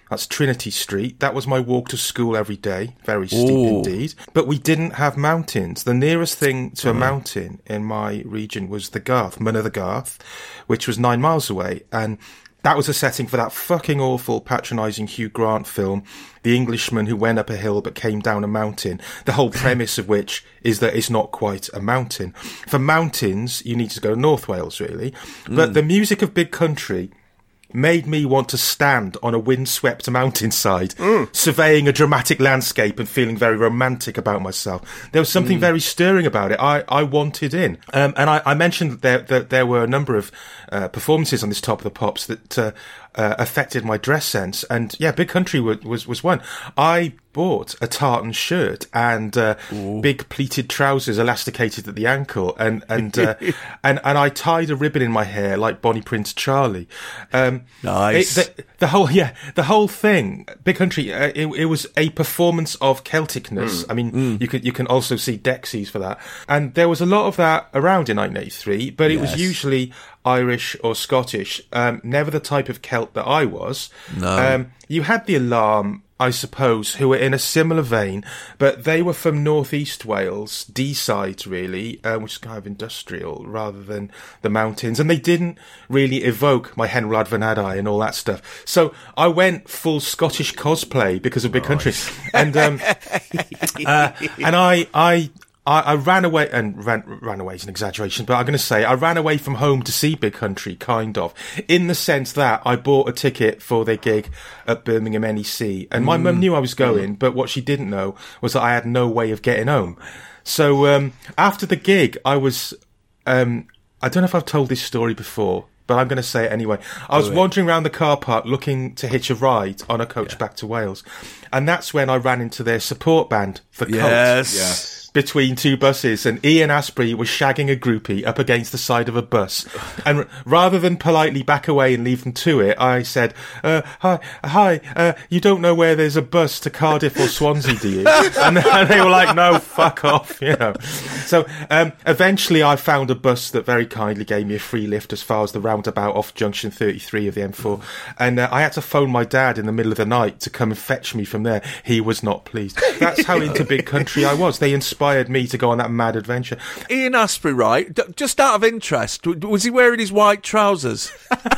That's Trinity Street. That was my walk to school every day. Very steep Ooh. indeed. But we didn't have mountains. The nearest thing to a mountain in my region was the Garth, Mynydda the Garth, which was nine miles away. And that was a setting for that fucking awful, patronising Hugh Grant film, The Englishman Who Went Up a Hill But Came Down a Mountain, the whole premise of which is that it's not quite a mountain. For mountains, you need to go to North Wales, really. But Mm. the music of Big Country made me want to stand on a windswept mountainside, mm. surveying a dramatic landscape and feeling very romantic about myself. There was something mm. very stirring about it. I, I wanted in. Um, and I, I mentioned that there, that there were a number of uh, performances on this Top of the Pops that uh, uh, affected my dress sense. And yeah, Big Country was, was, was one. I bought a tartan shirt and uh, big pleated trousers elasticated at the ankle, and and uh, and and I tied a ribbon in my hair like Bonnie Prince Charlie. Um, nice. It, the, the whole yeah, the whole thing. Big Country. Uh, it, it was a performance of Celticness. Mm. I mean, mm. you can you can also see Dexys for that, and there was a lot of that around in nineteen eighty-three. But it yes. was usually Irish or Scottish. Um, never the type of Celt that I was. No. Um, you had the Alarm, I suppose, who were in a similar vein, but they were from northeast Wales, D-side really, uh, which is kind of industrial rather than the mountains, and they didn't really evoke my Henrad Van Adai and all that stuff. So I went full Scottish cosplay because of Big Country, and um, uh, and I I. I, I ran away, and ran, ran away is an exaggeration, but I'm going to say I ran away from home to see Big Country, kind of, in the sense that I bought a ticket for their gig at Birmingham N E C, and my mm. mum knew I was going, but what she didn't know was that I had no way of getting home. So um, after the gig, I was, um, I don't know if I've told this story before, but I'm going to say it anyway. I was oh, wandering around the car park looking to hitch a ride on a coach yeah. back to Wales, and that's when I ran into their support band, The Cult. Yes. yes. Between two buses, and Ian Asprey was shagging a groupie up against the side of a bus. And r- rather than politely back away and leave them to it, I said, uh, hi, hi, uh, you don't know where there's a bus to Cardiff or Swansea, do you? And, and they were like, no, fuck off, you know. So um, eventually I found a bus that very kindly gave me a free lift as far as the roundabout off junction thirty-three of the M four. And uh, I had to phone my dad in the middle of the night to come and fetch me from there. He was not pleased. That's how into Big Country I was. They inspired inspired me to go on that mad adventure. Ian Asprey, right? D- just out of interest, was he wearing his white trousers?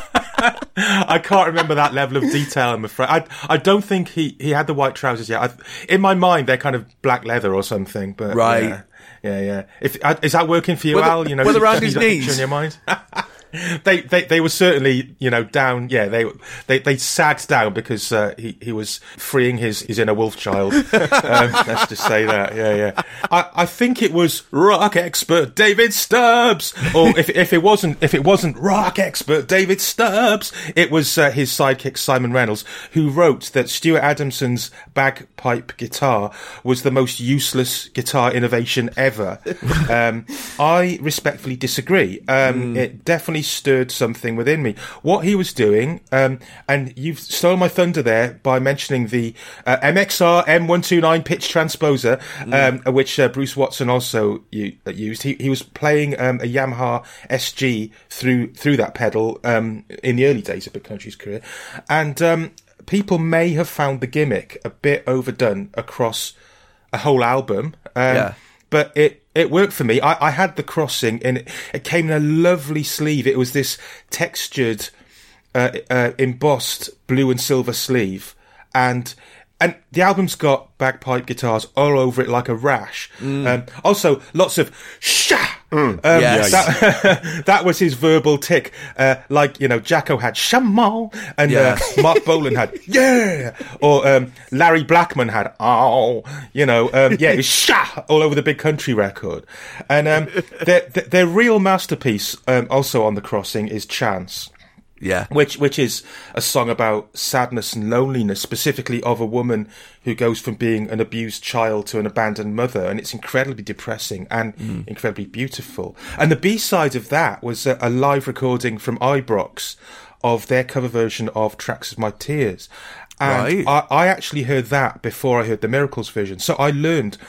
I can't remember that level of detail, I'm afraid. I, I don't think he, he had the white trousers yet. I, in my mind, they're kind of black leather or something. But right. Yeah, yeah. yeah. If, uh, is that working for you, were Al? The, you know, were around his knees? In your mind? They, they they were certainly, you know, down. Yeah, they they they sagged down because uh, he he was freeing his, his inner wolf child. um, let's just say that. Yeah, yeah. I, I think it was rock expert David Stubbs, or if if it wasn't if it wasn't rock expert David Stubbs, it was uh, his sidekick Simon Reynolds, who wrote that Stuart Adamson's bagpipe guitar was the most useless guitar innovation ever. um, I respectfully disagree. Um, mm. It definitely stirred something within me. What he was doing, um, and you've stolen my thunder there by mentioning the uh, M X R M one twenty-nine pitch transposer, mm. um, which uh, Bruce Watson also u- used. He, he was playing um, a Yamaha S G through through that pedal um, in the early days of Big Country's career, and um, people may have found the gimmick a bit overdone across a whole album. Um, yeah. But it, it worked for me. I, I had the crossing, and it, it came in a lovely sleeve. It was this textured, uh, uh, embossed blue and silver sleeve. And and the album's got bagpipe guitars all over it like a rash. Mm. Um, also, lots of sha. Mm. Um, yes. that, that was his verbal tick. Uh, like, you know, Jacko had shamal, and yeah. uh, Mark Bolan had yeah, or um, Larry Blackman had oh, you know, um, yeah, it's sha all over the Big Country record. And um, their, their real masterpiece, um, also on the crossing, is Chance. Yeah. Which which is a song about sadness and loneliness, specifically of a woman who goes from being an abused child to an abandoned mother, and it's incredibly depressing and mm. incredibly beautiful. And the B-side of that was a, a live recording from Ibrox of their cover version of Tracks of My Tears. And right. I, I actually heard that before I heard the Miracles version. So I learned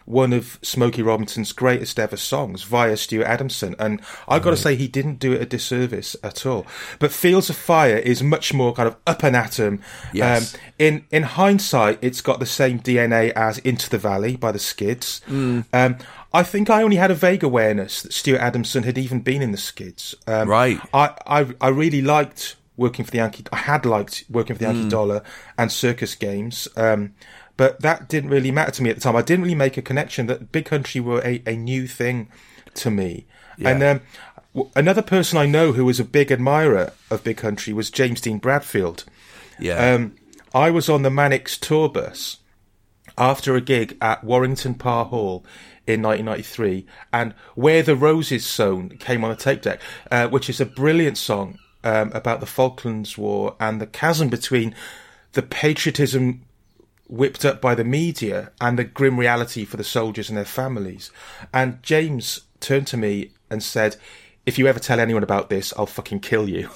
one of Smokey Robinson's greatest ever songs via Stuart Adamson, and I've got to say he didn't do it a disservice at all. But Fields of Fire is much more kind of up and at 'em. Yes. Um, in in hindsight, it's got the same D N A as Into the Valley by the Skids. Mm. Um, I think I only had a vague awareness that Stuart Adamson had even been in the Skids. Um, right. I, I I really liked working for the Yankee. I had liked working for the Yankee Mm. Dollar and Circus Games. Um, But that didn't really matter to me at the time. I didn't really make a connection that Big Country were a, a new thing to me. Yeah. And um, w- another person I know who was a big admirer of Big Country was James Dean Bradfield. Yeah. Um, I was on the Mannix tour bus after a gig at Warrington Parr Hall in nineteen ninety-three, and Where the Roses Sown came on the tape deck, uh, which is a brilliant song um, about the Falklands War and the chasm between the patriotism whipped up by the media and the grim reality for the soldiers and their families. And James turned to me and said, if you ever tell anyone about this, I'll fucking kill you.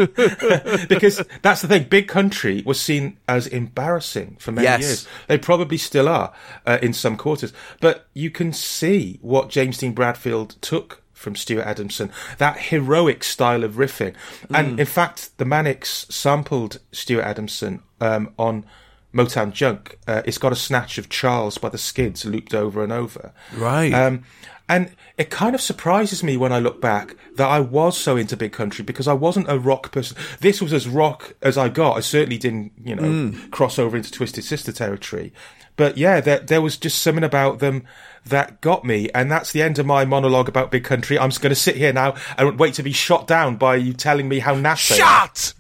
Because that's the thing, Big Country was seen as embarrassing for many Yes. years. They probably still are uh, in some quarters. But you can see what James Dean Bradfield took from Stuart Adamson, that heroic style of riffing. Mm. And in fact, the Mannix sampled Stuart Adamson um, on Motown Junk. Uh, it's got a snatch of Charles by the Skids looped over and over. Right. Um, and it kind of surprises me when I look back that I was so into Big Country, because I wasn't a rock person. This was as rock as I got. I certainly didn't, you know, Mm. cross over into Twisted Sister territory. But yeah, there, there was just something about them that got me. And that's the end of my monologue about Big Country. I'm just going to sit here now and wait to be shot down by you telling me how naff they are. Shut!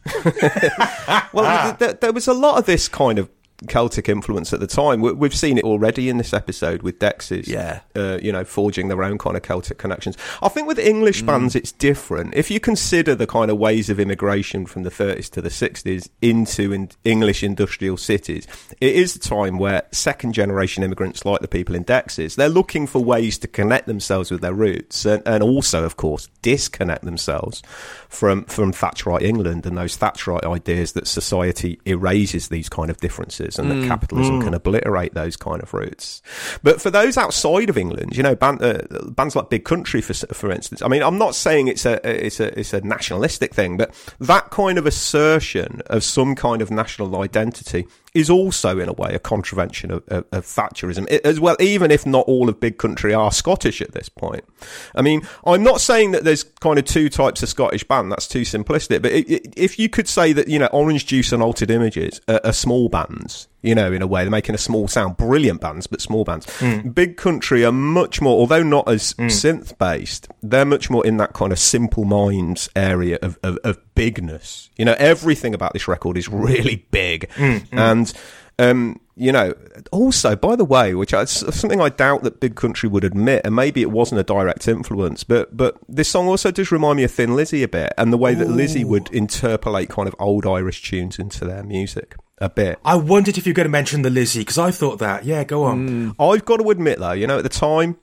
Well, th- th- there was a lot of this kind of Celtic influence at the time. We- We've seen it already in this episode with Dexys, Yeah. uh, you know, forging their own kind of Celtic connections. I think with English Mm. bands, it's different. If you consider the kind of ways of immigration from the thirties to the sixties into in English industrial cities, it is a time where second-generation immigrants, like the people in Dexys, they're looking for ways to connect themselves with their roots, and, and also, of course, disconnect themselves from from Thatcherite England and those Thatcherite ideas that society erases these kind of differences and Mm, that capitalism mm. can obliterate those kind of roots. But for those outside of England, you know, band, uh, bands like Big Country, for for instance, I mean, I'm not saying it's a it's a it's a nationalistic thing, but that kind of assertion of some kind of national identity is also, in a way, a contravention of, of, of Thatcherism as well, even if not all of Big Country are Scottish at this point. I mean, I'm not saying that there's kind of two types of Scottish band, that's too simplistic, but it, it, if you could say that, you know, Orange Juice and Altered Images are, are small bands, you know, in a way, they're making a small sound, brilliant bands, but small bands. Mm. Big Country are much more, although not as Mm. synth-based, they're much more in that kind of Simple Minds area of, of, of bigness. You know, everything about this record is really big. Mm, mm. And, um, you know, also, by the way, which is something I doubt that Big Country would admit, and maybe it wasn't a direct influence, but but this song also does remind me of Thin Lizzy a bit, and the way that Ooh. Lizzy would interpolate kind of old Irish tunes into their music a bit. I wondered if you were going to mention the Lizzie, because I thought that. Yeah, go on. Mm. I've got to admit, though, you know, at the time,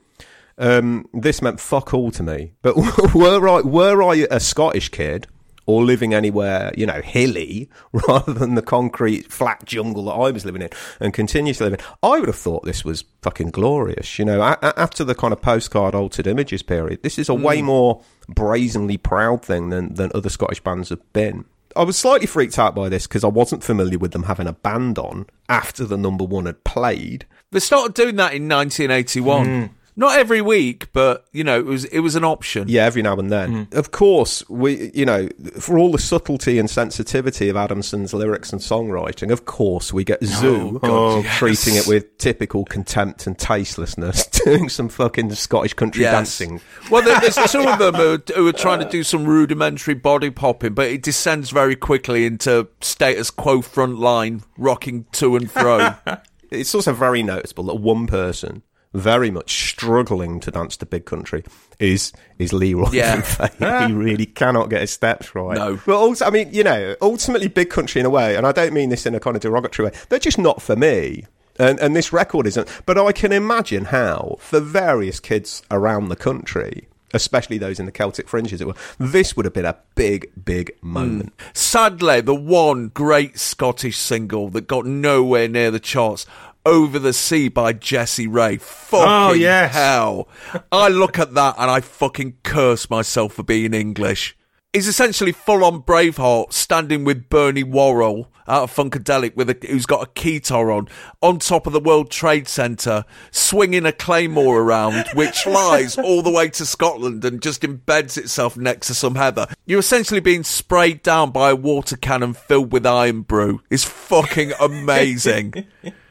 um, this meant fuck all to me. But were I, were I a Scottish kid, or living anywhere, you know, hilly, rather than the concrete, flat jungle that I was living in, and continue to live in, I would have thought this was fucking glorious. You know, a- a- after the kind of postcard Altered Images period, this is a mm. way more brazenly proud thing than, than other Scottish bands have been. I was slightly freaked out by this because I wasn't familiar with them having a band on after the number one had played. They started doing that in nineteen eighty-one. Mm. Not every week, but, you know, it was it was an option. Yeah, every now and then. Mm. Of course, we, you know, for all the subtlety and sensitivity of Adamson's lyrics and songwriting, of course, we get Zoo oh, yes. treating it with typical contempt and tastelessness, doing some fucking Scottish country yes. dancing. Well, there's two of them who, who are trying to do some rudimentary body popping, but it descends very quickly into status quo frontline, rocking to and fro. It's also very noticeable that one person very much struggling to dance to Big Country is is Leroy yeah. from Fame. He really cannot get his steps right. No. But also, I mean, you know, ultimately Big Country in a way, and I don't mean this in a kind of derogatory way, they're just not for me. And, and this record isn't. But I can imagine how, for various kids around the country, especially those in the Celtic fringe, as it were, this would have been a big, big moment. Mm. Sadly, the one great Scottish single that got nowhere near the charts Over the Sea by Jessie Ray. Fucking oh, yes. hell. I look at that and I fucking curse myself for being English. He's essentially full-on Braveheart, standing with Bernie Worrell out of Funkadelic, with a, who's got a keytar on, on top of the World Trade Centre, swinging a claymore around, which flies all the way to Scotland and just embeds itself next to some heather. You're essentially being sprayed down by a water cannon filled with iron brew. It's fucking amazing.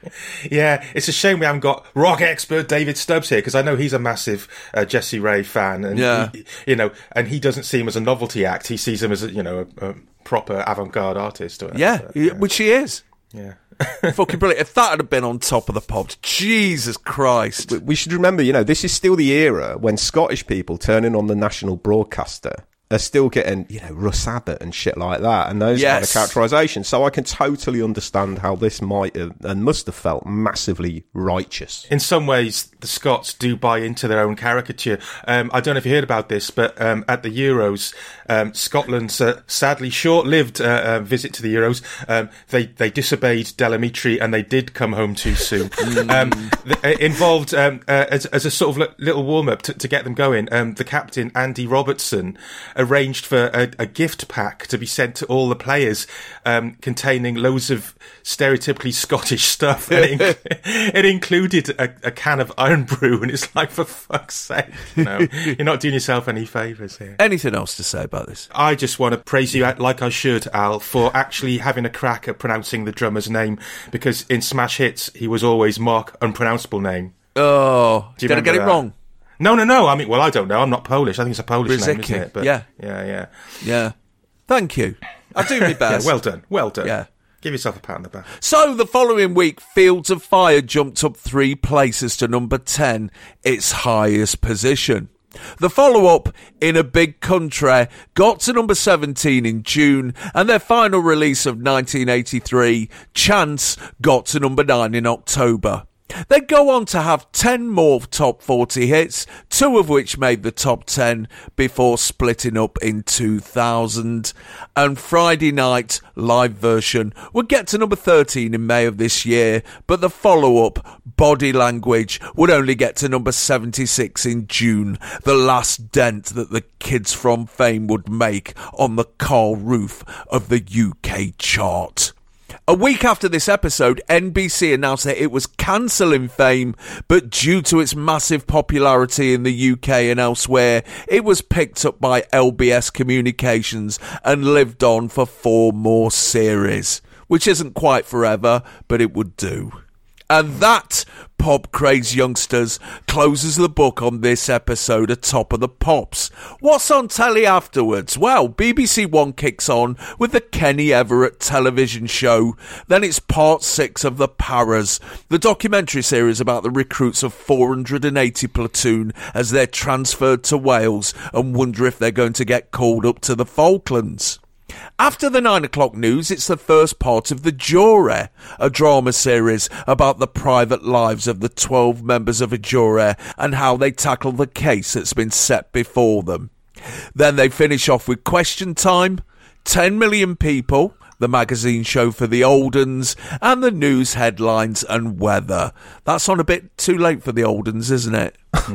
Yeah, it's a shame we haven't got rock expert David Stubbs here, because I know he's a massive uh, Jessie Ray fan, and yeah. he, you know, and he doesn't see him as a novelty act. He sees him as a, you know, a, a proper avant-garde artist. Or yeah, but, yeah, which he is. Yeah. Fucking brilliant. If that had been on Top of the Pops, Jesus Christ. We should remember, you know, this is still the era when Scottish people turning on the national broadcaster are still getting, you know, Russ Abbott and shit like that, and those yes. kind of characterisations. So I can totally understand how this might have and must have felt massively righteous. In some ways, the Scots do buy into their own caricature. Um, I don't know if you heard about this, but um, at the Euros, um, Scotland's uh, sadly short-lived uh, uh, visit to the Euros, um, they they disobeyed Delamitri and they did come home too soon. um, th- it involved um, uh, as, as a sort of little warm-up to, to get them going. Um, the captain Andy Robertson arranged for a, a gift pack to be sent to all the players, um, containing loads of stereotypically Scottish stuff. And it, it included a, a can of iron brew, and it's like, for fuck's sake, you know, you're not doing yourself any favours here. Anything else to say about this? I just want to praise you, like I should, Al, for actually having a crack at pronouncing the drummer's name, because in Smash Hits, he was always Mark Unpronounceable Name. Oh, Do you did I get it that? wrong? No, no, no. I mean, well, I don't know. I'm not Polish. I think it's a Polish Riziki. name, isn't it? But, yeah. Yeah, yeah. Yeah. Thank you. I do my best. Yeah, well done. Well done. Yeah. Give yourself a pat on the back. So, the following week, Fields of Fire jumped up three places to number ten, its highest position. The follow-up, In a Big Country, got to number seventeen in June, and their final release of nineteen eighty-three, Chance, got to number nine in October. They go on to have ten more top forty hits, two of which made the top ten before splitting up in two thousand. And Friday Night, live version, would get to number thirteen in May of this year, but the follow-up, Body Language, would only get to number seventy-six in June, the last dent that the Kids from Fame would make on the coral roof of the U K chart. A week after this episode, N B C announced that it was cancelling Fame, but due to its massive popularity in the U K and elsewhere, it was picked up by L B S Communications and lived on for four more series, which isn't quite forever, but it would do. And that, pop craze youngsters, closes the book on this episode of Top of the Pops. What's on telly afterwards? Well, B B C One kicks on with the Kenny Everett television show. Then it's part six of The Paras, the documentary series about the recruits of four hundred eighty Platoon as they're transferred to Wales and wonder if they're going to get called up to the Falklands. After the nine o'clock news, it's the first part of The Jury, a drama series about the private lives of the twelve members of a jury and how they tackle the case that's been set before them. Then they finish off with Question Time, ten million People, the magazine show for the old uns, and the news headlines and weather. That's on a bit too late for the old uns, isn't it?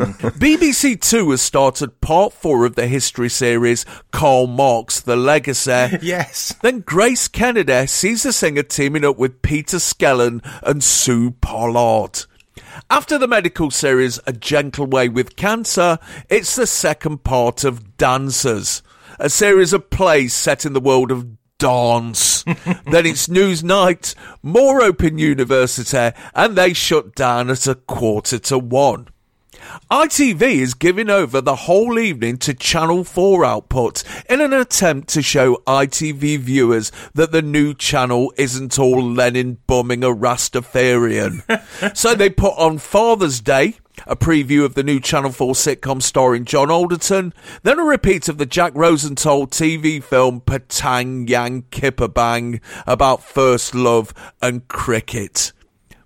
B B C Two has started part four of the history series Karl Marx, The Legacy. Yes. Then Grace Kennedy sees the singer teaming up with Peter Skellen and Sue Pollard. After the medical series A Gentle Way with Cancer, it's the second part of Dancers, a series of plays set in the world of dance. Then it's Newsnight, more Open University, and they shut down at a quarter to one. I T V is giving over the whole evening to Channel four output in an attempt to show I T V viewers that the new channel isn't all Lenin bumming a Rastafarian. So they put on Father's Day, a preview of the new Channel four sitcom starring John Alderton, then a repeat of the Jack Rosenthal T V film Patang Yang Kipper Bang about first love and cricket.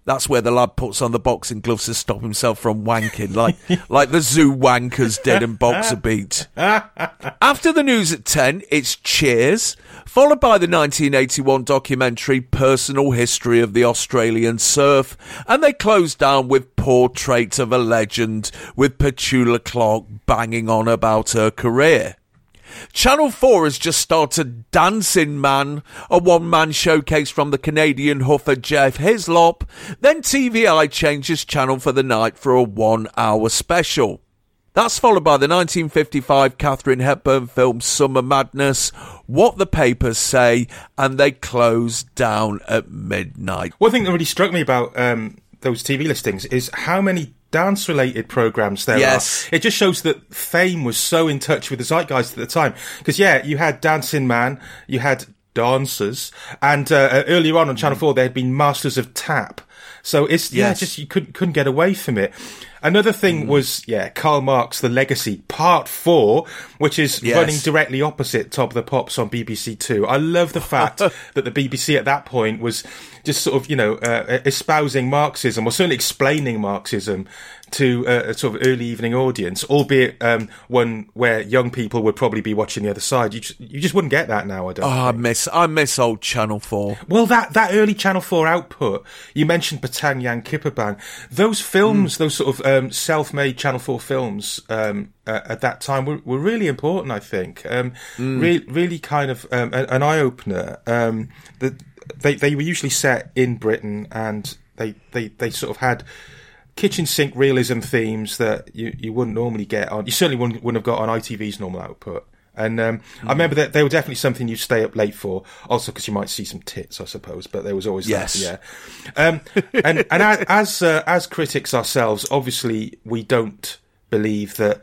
That's where the lad puts on the boxing gloves to stop himself from wanking, like like the zoo wankers did in Boxer Beat. After the news at ten, it's Cheers, followed by the nineteen eighty-one documentary Personal History of the Australian Surf, and they close down with Portrait of a Legend, with Petula Clark banging on about her career. Channel four has just started Dancing Man, a one-man showcase from the Canadian huffer Jeff Hislop. Then T V I changes channel for the night for a one-hour special. That's followed by the nineteen fifty-five Katharine Hepburn film Summer Madness, What the Papers Say, and they close down at midnight. One thing that really struck me about um, those T V listings is how many dance-related programmes there yes. are. It just shows that Fame was so in touch with the zeitgeist at the time. Because, yeah, you had Dancing Man, you had Dancers, and uh, earlier on on Channel four there had been Masters of Tap. So it's, yeah, yes. just you couldn't, couldn't get away from it. Another thing mm. was, yeah, Karl Marx, The Legacy, Part four, which is yes. running directly opposite Top of the Pops on B B C Two. I love the fact that the B B C at that point was just sort of, you know, uh, espousing Marxism, or certainly explaining Marxism to uh, a sort of early evening audience, albeit um, one where young people would probably be watching the other side. You just, you just wouldn't get that now, I don't oh, think. I miss, I miss old Channel four. Well, that, that early Channel four output, you mentioned Patang Yang Kipabang, those films, mm. those sort of um, self-made Channel four films um, uh, at that time were, were really important, I think. Um, mm. re- really kind of um, an, an eye-opener. Um, the, they, they were usually set in Britain, and they, they, they sort of had kitchen sink realism themes that you, you wouldn't normally get on. You certainly wouldn't, wouldn't have got on I T V's normal output. And um, mm. I remember that they were definitely something you'd stay up late for, also because you might see some tits, I suppose. But there was always yes. that, yeah. Um, and and as as, uh, as critics ourselves, obviously we don't believe that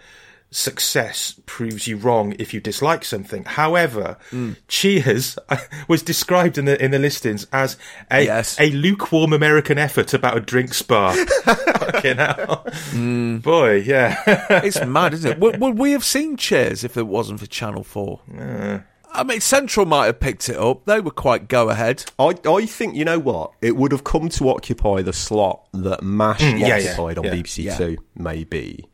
success proves you wrong if you dislike something. However, mm. Cheers was described in the in the listings as a yes. a lukewarm American effort about a drink spa. Fucking hell. Mm. Boy, yeah. It's mad, isn't it? Would, would we have seen Cheers if it wasn't for Channel four? Uh. I mean, Central might have picked it up. They were quite go-ahead. I, I think, you know what? It would have come to occupy the slot that MASH mm, yeah, occupied yeah, on yeah, B B C yeah. Two, maybe.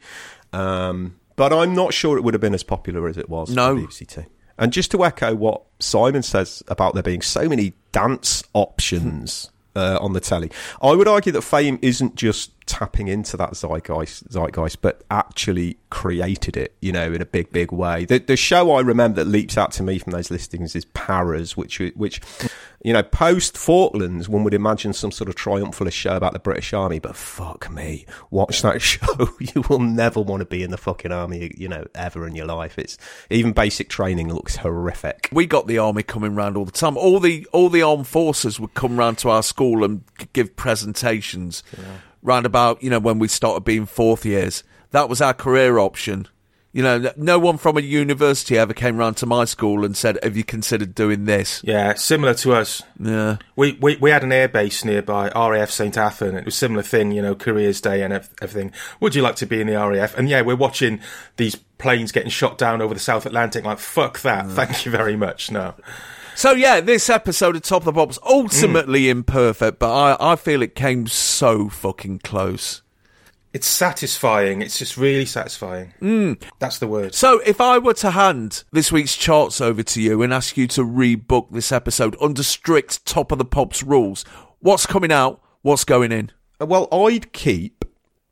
Um, but I'm not sure it would have been as popular as it was no. on B B C Two. And just to echo what Simon says about there being so many dance options uh, on the telly, I would argue that Fame isn't just tapping into that zeitgeist, zeitgeist, but actually created it, you know, in a big, big way. The, the show I remember that leaps out to me from those listings is Paras, which, which, you know, post Falklands, one would imagine some sort of triumphalist show about the British Army, but fuck me, watch that show. You will never want to be in the fucking army, you know, ever in your life. It's even basic training looks horrific. We got the army coming round all the time. All the all the armed forces would come round to our school and give presentations. Yeah. Round about, you know, when we started being fourth years. That was our career option. You know, no one from a university ever came round to my school and said, have you considered doing this? Yeah, similar to us. Yeah. We we, we had an air base nearby, R A F Saint Athan. It was a similar thing, you know, careers day and everything. Would you like to be in the R A F? And yeah, we're watching these planes getting shot down over the South Atlantic. Like, fuck that. Mm. Thank you very much. No. So, yeah, this episode of Top of the Pops, ultimately mm. imperfect, but I, I feel it came so fucking close. It's satisfying. It's just really satisfying. Mm. That's the word. So, if I were to hand this week's charts over to you and ask you to rebook this episode under strict Top of the Pops rules, what's coming out? What's going in? Well, I'd keep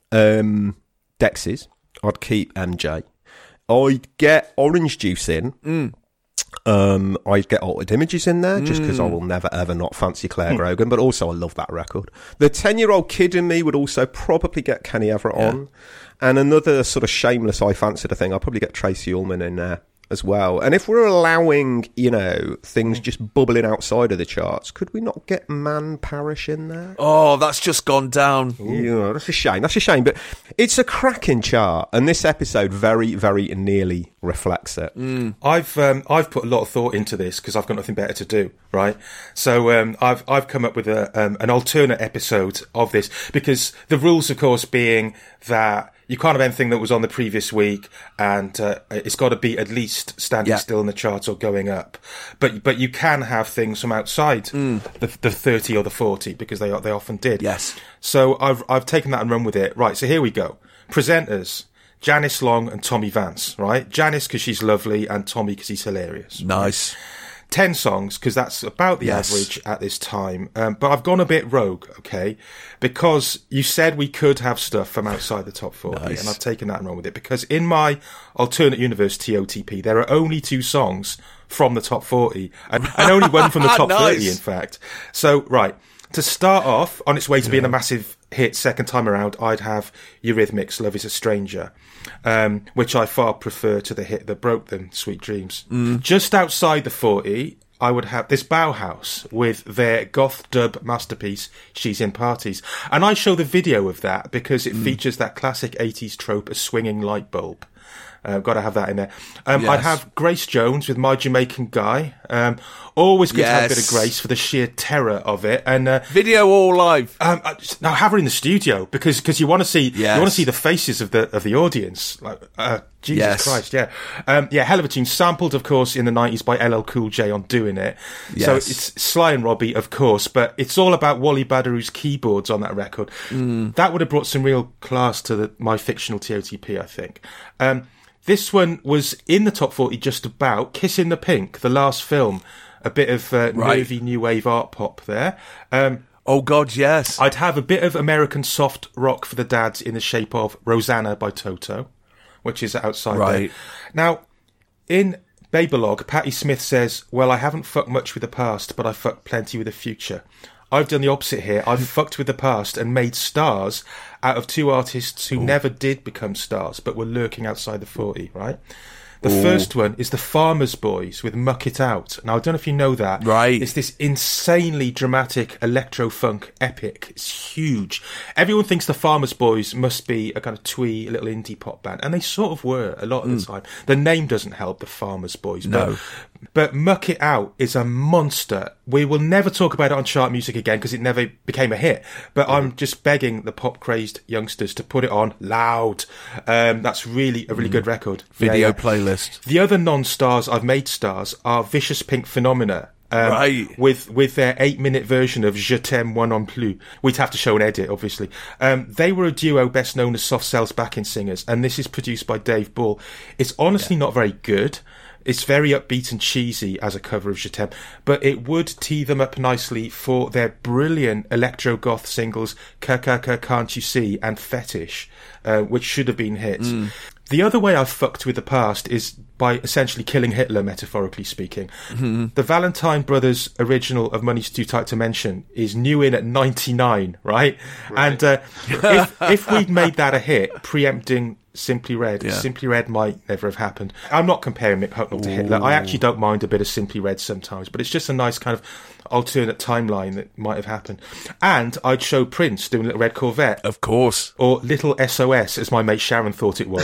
um, Dexys. I'd keep M J. I'd get Orange Juice in. Mm. Um, I'd get Altered Images in there just because mm. I will never ever not fancy Claire mm. Grogan, but also I love that record. The ten-year-old kid in me would also probably get Kenny Everett yeah. on, and another sort of shameless I fancied a thing. I'll probably get Tracy Ullman in there as well. And if we're allowing, you know, things just bubbling outside of the charts, could we not get Man Parish in there? Oh, that's just gone down. Yeah, that's a shame. That's a shame. But it's a cracking chart, and this episode very, very nearly reflects it. Mm. I've um, I've put a lot of thought into this because I've got nothing better to do, right? So um, I've I've come up with a um, an alternate episode of this because the rules, of course, being that you can't have anything that was on the previous week, and uh, it's got to be at least standing Yeah. still in the charts or going up. But but you can have things from outside Mm. the, the thirty or the forty, because they they often did. Yes. So I've I've taken that and run with it. Right. So here we go. Presenters: Janice Long and Tommy Vance. Right. Janice because she's lovely, and Tommy because he's hilarious. Nice. ten songs, because that's about the Yes. average at this time. Um, but I've gone a bit rogue, okay? Because you said we could have stuff from outside the top forty, Nice. and I've taken that and run with it. Because in my alternate universe T O T P, there are only two songs from the top forty, and, and only one from the top Nice. thirty, in fact. So, right, to start off, on its way to being a massive hit second time around, I'd have Eurythmics' Love is a Stranger, um, which I far prefer to the hit that broke them, Sweet Dreams. Mm. Just outside the forty, I would have this Bauhaus with their goth dub masterpiece, She's in Parties. And I show the video of that because it Mm. features that classic eighties trope, a swinging light bulb. Uh, got to have that in there. Um, Yes. I'd have Grace Jones with My Jamaican Guy. Um, always good to have a bit of Yes. Grace for the sheer terror of it. And uh, Video all live. um, I just- now have her in the studio because cause you want to see Yes. you want to see the faces of the of the audience. Like uh, Jesus Yes. Christ, yeah, um, yeah, hell of a tune. Sampled, of course, in the nineties by L L Cool J on Doing It. So Yes. it's Sly and Robbie, of course, but it's all about Wally Badaru's keyboards on that record. Mm. That would have brought some real class to the, my fictional T O T P, I think. Um, this one was in the top forty just about. Kissing the Pink, the last film. A bit of uh, Right. nervy new wave art pop there. Um, Oh, God, yes. I'd have a bit of American soft rock for the dads in the shape of Rosanna by Toto, which is outside Right. there. Now, in Babylog, Patti Smith says, well, I haven't fucked much with the past, but I fucked plenty with the future. I've done the opposite here. I've fucked with the past and made stars out of two artists who never did become stars, but were lurking outside the forty, right? The Ooh. first one is the Farmers Boys with Muck It Out. Now, I don't know if you know that. Right. It's this insanely dramatic electro-funk epic. It's huge. Everyone thinks the Farmers Boys must be a kind of twee little indie pop band, and they sort of were a lot of the time. The name doesn't help, the Farmers Boys. No. But, but Muck It Out is a monster. We will never talk about it on chart music again because it never became a hit. But I'm just begging the pop-crazed youngsters to put it on loud. Um, that's really a really good record. Video Yeah, yeah. playlist. The other non-stars I've made stars are Vicious Pink Phenomena. Um, Right. With with their eight-minute version of Je t'aime moi non plus. We'd have to show an edit, obviously. Um, they were a duo best known as Soft Cell's backing singers, and this is produced by Dave Ball. It's honestly not very good. It's very upbeat and cheesy as a cover of Je t'aime, but it would tee them up nicely for their brilliant electro-goth singles Ka-Ka-Ka Can't You See and Fetish, uh, which should have been hits. Mm. The other way I've fucked with the past is by essentially killing Hitler, metaphorically speaking. Mhm. The Valentine Brothers original of Money's Too Tight to Mention is new in at ninety-nine, right? And uh, if, if we'd made that a hit, preempting Simply Red, Yeah. Simply Red might never have happened. I'm not comparing Mick Hucknall to Hitler. I actually don't mind a bit of Simply Red sometimes, but it's just a nice kind of alternate timeline that might have happened. And I'd show Prince doing Little Red Corvette. Of course. Or Little S O S, as my mate Sharon thought it was.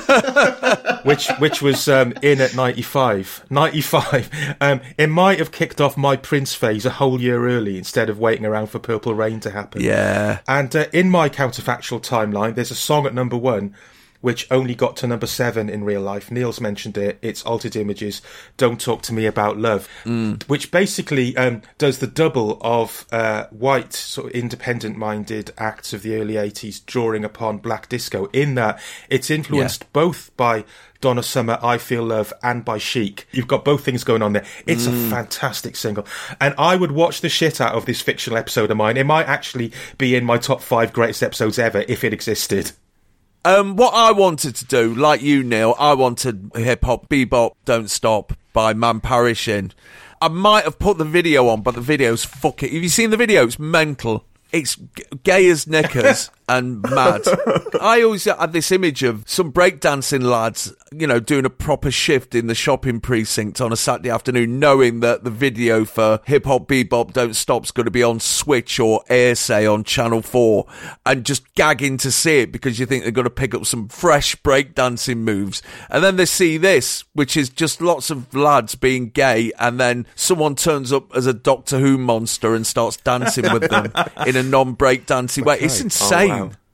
which which was um, in at ninety-five. ninety-five. Um, it might have kicked off my Prince phase a whole year early instead of waiting around for Purple Rain to happen. Yeah. And uh, in my counterfactual timeline, there's a song at number one which only got to number seven in real life. Neil's mentioned it. It's Altered Images, Don't Talk to Me About Love, Mm. which basically um, does the double of uh, white, sort of independent-minded acts of the early eighties drawing upon black disco, in that it's influenced Yeah. both by Donna Summer, I Feel Love, and by Chic. You've got both things going on there. It's Mm. a fantastic single. And I would watch the shit out of this fictional episode of mine. It might actually be in my top five greatest episodes ever if it existed. Um, what I wanted to do, like you, Neil, I wanted hip hop, bebop, Don't Stop by Man Parrish in. I might have put the video on, but the video's fucking. Have you seen the video? It's mental. It's g- gay as knickers and mad. I always had this image of some breakdancing lads, you know, doing a proper shift in the shopping precinct on a Saturday afternoon, knowing that the video for Hip Hop Bebop Don't Stop's going to be on Switch or Airsay on Channel four, and just gagging to see it because you think they're going to pick up some fresh breakdancing moves. And then they see this, which is just lots of lads being gay, and then someone turns up as a Doctor Who monster and starts dancing with them in a non-breakdancing way. It's Okay. insane. Oh, wow.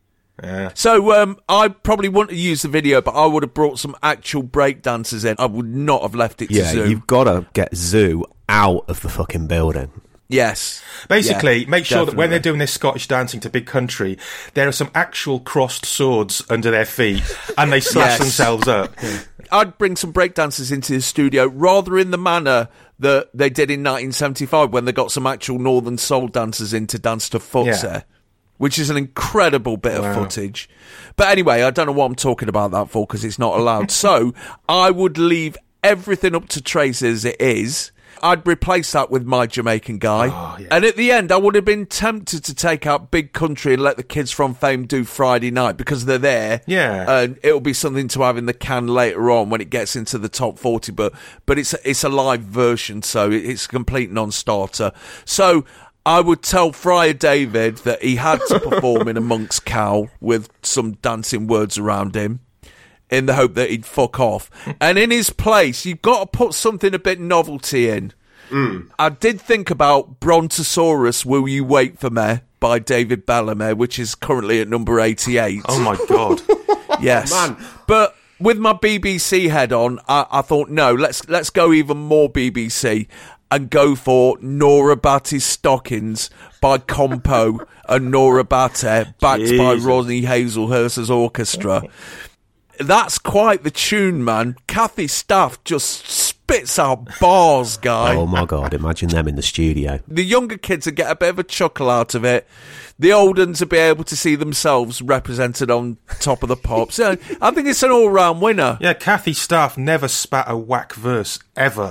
Yeah. So um, I probably wouldn't have used the video, but I would have brought some actual break dancers in. I would not have left it to Yeah, Zoo. you've got to get Zoo out of the fucking building. Yes. Basically, Yeah, make sure definitely. that when they're doing this Scottish dancing to Big Country, there are some actual crossed swords under their feet, and they slash Yes. themselves up. I'd bring some breakdancers into the studio, rather in the manner that they did in nineteen seventy-five when they got some actual Northern Soul dancers in to dance to Footsie, Yeah. which is an incredible bit Wow. of footage. But anyway, I don't know what I'm talking about that for because it's not allowed. So I would leave everything up to Tracy as it is. I'd replace that with My Jamaican Guy. Oh, yeah. And at the end, I would have been tempted to take out Big Country and let the kids from Fame do Friday Night because they're there. Yeah. And it'll be something to have in the can later on when it gets into the top forty. But but it's, it's a live version, so it- it's a complete non-starter. So I would tell Friar David that he had to perform in a monk's cowl with some dancing words around him, in the hope that he'd fuck off. And in his place, you've got to put something a bit novelty in. Mm. I did think about Brontosaurus, Will You Wait For Me, by David Bellamy, which is currently at number eighty-eight. Oh, my God. Yes. Man. But with my B B C head on, I, I thought, no, let's let's go even more B B C and go for Nora Batty's Stockings by Compo and Nora Batty, backed by Jesus. Ronnie Hazelhurst's orchestra. That's quite the tune, man. Kathy Staff just spits out bars, guy. Oh my God, imagine them in the studio. The younger kids would get a bit of a chuckle out of it. The old ones would be able to see themselves represented on Top of the Pops. So I think it's an all-round winner. Yeah, Kathy Staff never spat a whack verse, ever.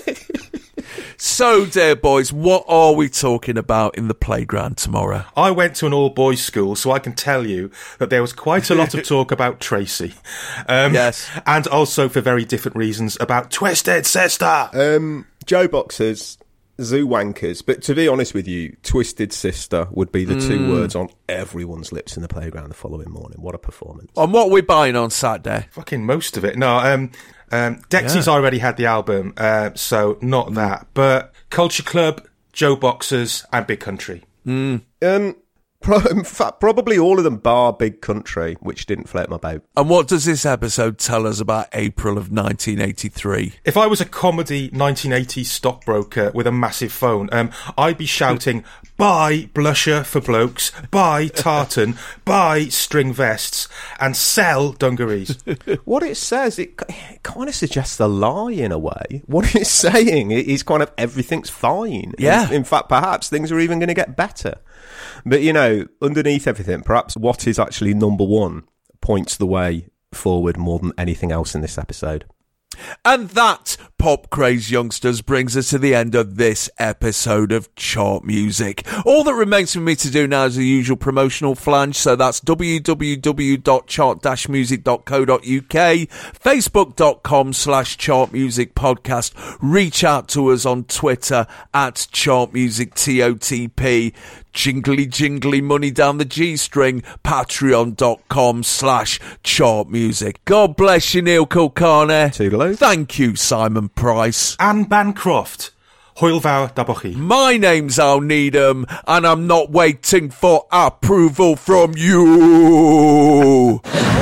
So, dear boys, what are we talking about in the playground tomorrow? I went to an all-boys school, so I can tell you that there was quite a lot of talk about Tracy. Um, Yes. And also, for very different reasons, about Twisted Sister. Um, Joe Boxers, Zoo Wankers, but to be honest with you, Twisted Sister would be the two Mm. words on everyone's lips in the playground the following morning. What a performance. And what are we buying on Saturday? Fucking most of it. No, um, um, Dexy's Yeah. already had the album, uh, so not that. But Culture Club, Joe Boxers, and Big Country. Mm. Um, pro- in fact, probably all of them bar Big Country, which didn't float my boat. And what does this episode tell us about April of nineteen eighty-three? If I was a comedy nineteen eighties stockbroker with a massive phone, um, I'd be shouting, buy blusher for blokes, buy tartan, buy string vests, and sell dungarees. What it says, it, it kind of suggests a lie in a way. What it's saying is kind of everything's fine. Yeah. In, in fact, perhaps things are even going to get better. But, you know, underneath everything, perhaps what is actually number one points the way forward more than anything else in this episode. And that, pop craze youngsters, brings us to the end of this episode of Chart Music. All that remains for me to do now is the usual promotional flange, so that's w w w dot chart dash music dot co dot u k, facebook.com slash chart music podcast. Reach out to us on Twitter at chart music T O T P. Jingly jingly money down the G-string, patreon.com slash chart music. God bless you, Neil Kulkarni. Toodaloo. Thank you, Simon Price. Anne Bancroft. Hwyl da bochi. My name's Al Needham, and I'm not waiting for approval from you.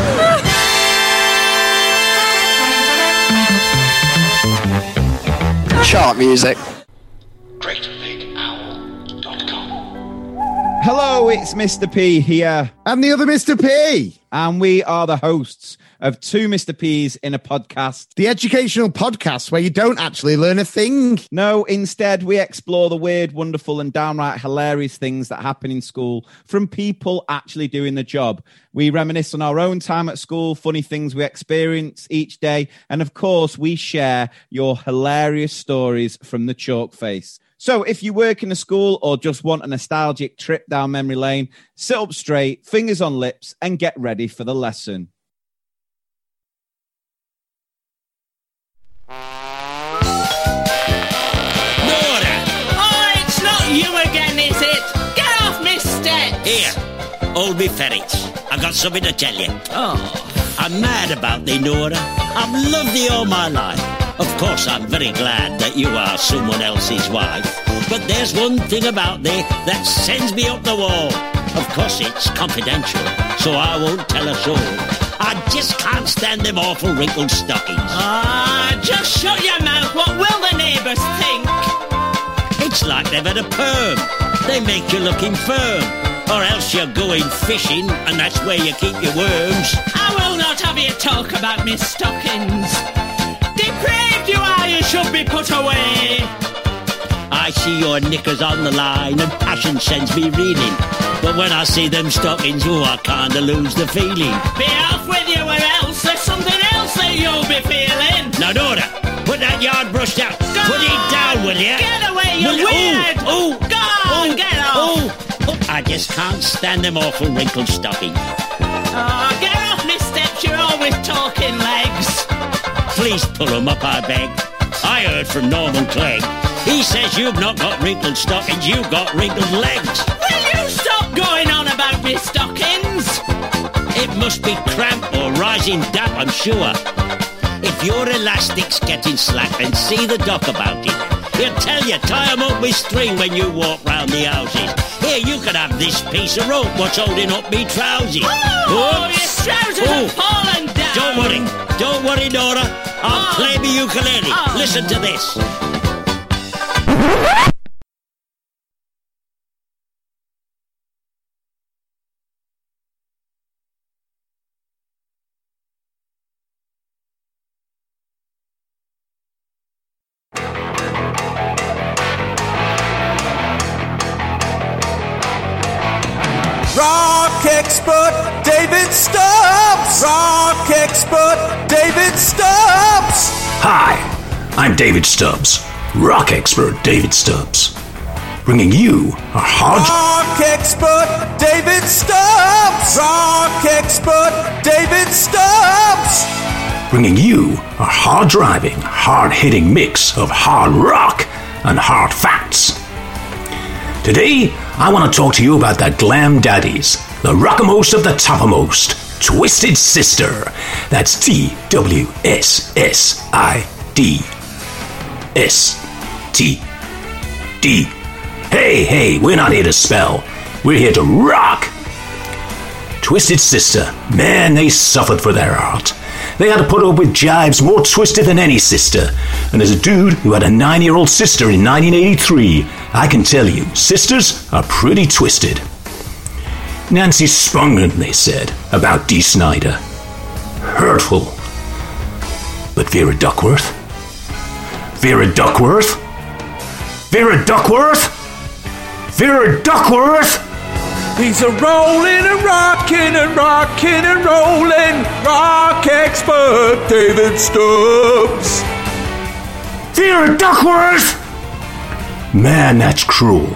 Chart Music. Hello, it's Mister P here. And the other Mister P. And we are the hosts of two Mister P's in a podcast. The educational podcast where you don't actually learn a thing. No, instead we explore the weird, wonderful and downright hilarious things that happen in school from people actually doing the job. We reminisce on our own time at school, funny things we experience each day. And of course, we share your hilarious stories from the chalk face. So if you work in a school or just want a nostalgic trip down memory lane, sit up straight, fingers on lips, and get ready for the lesson. Nora! Oh, it's not you again, is it? Get off me steps! Here, hold me ferrets. I've got something to tell you. Oh, I'm mad about thee, Nora. I've loved thee all my life. Of course, I'm very glad that you are someone else's wife. But there's one thing about thee that sends me up the wall. Of course, it's confidential, so I won't tell us all. I just can't stand them awful wrinkled stockings. Ah, just shut your mouth. What will the neighbours think? It's like they've had a perm. They make you look infirm. Or else you're going fishing, and that's where you keep your worms. I will not have you talk about me stockings. Depraved you are, you should be put away. I see your knickers on the line, and passion sends me reeling. But when I see them stockings, oh, I kinda lose the feeling. Be off with you, or else there's something else that you'll be feeling. Now, Dora, put that yard brush down. Go put it down, will you? Get away, you will weird! Oh, oh, Go on, oh, get off! Oh, oh, I just can't stand them awful wrinkled stockings. Oh, get off me steps, you're always talking legs. Please pull them up, I beg. I heard from Norman Clegg. He says you've not got wrinkled stockings, you've got wrinkled legs. Will you stop going on about me stockings? It must be cramp or rising damp, I'm sure. If your elastic's getting slack, then see the doc about it. He'll tell you, tie 'em up with string when you walk round the houses. Here, you can have this piece of rope, what's holding up me trousers. Oh, your trousers Oh. have fallen down. Don't worry, don't worry, Dora. I'll Oh. play me ukulele. Oh. Listen to this. Rock expert David Stubbs! Rock expert David Stubbs! Hi, I'm David Stubbs, rock expert David Stubbs, bringing you a hard... Rock expert David Stubbs! Rock expert David Stubbs! bringing you a hard-driving, hard-hitting mix of hard rock and hard facts. Today, I want to talk to you about the Glam Daddies, the rockamost of the toppermost, Twisted Sister. That's T W S S I D S T D. Hey, hey, we're not here to spell. We're here to rock. Twisted Sister, man, they suffered for their art. They had to put up with jives more twisted than any sister. And as a dude who had a nine-year-old sister in nineteen eighty-three, I can tell you, sisters are pretty twisted. Nancy Spungen, they said, about Dee Snider. Hurtful. But Vera Duckworth? Vera Duckworth? Vera Duckworth? Vera Duckworth? He's a rolling and rocking and rocking and rolling rock expert David Stubbs. Vera Duckworth! Man, that's cruel.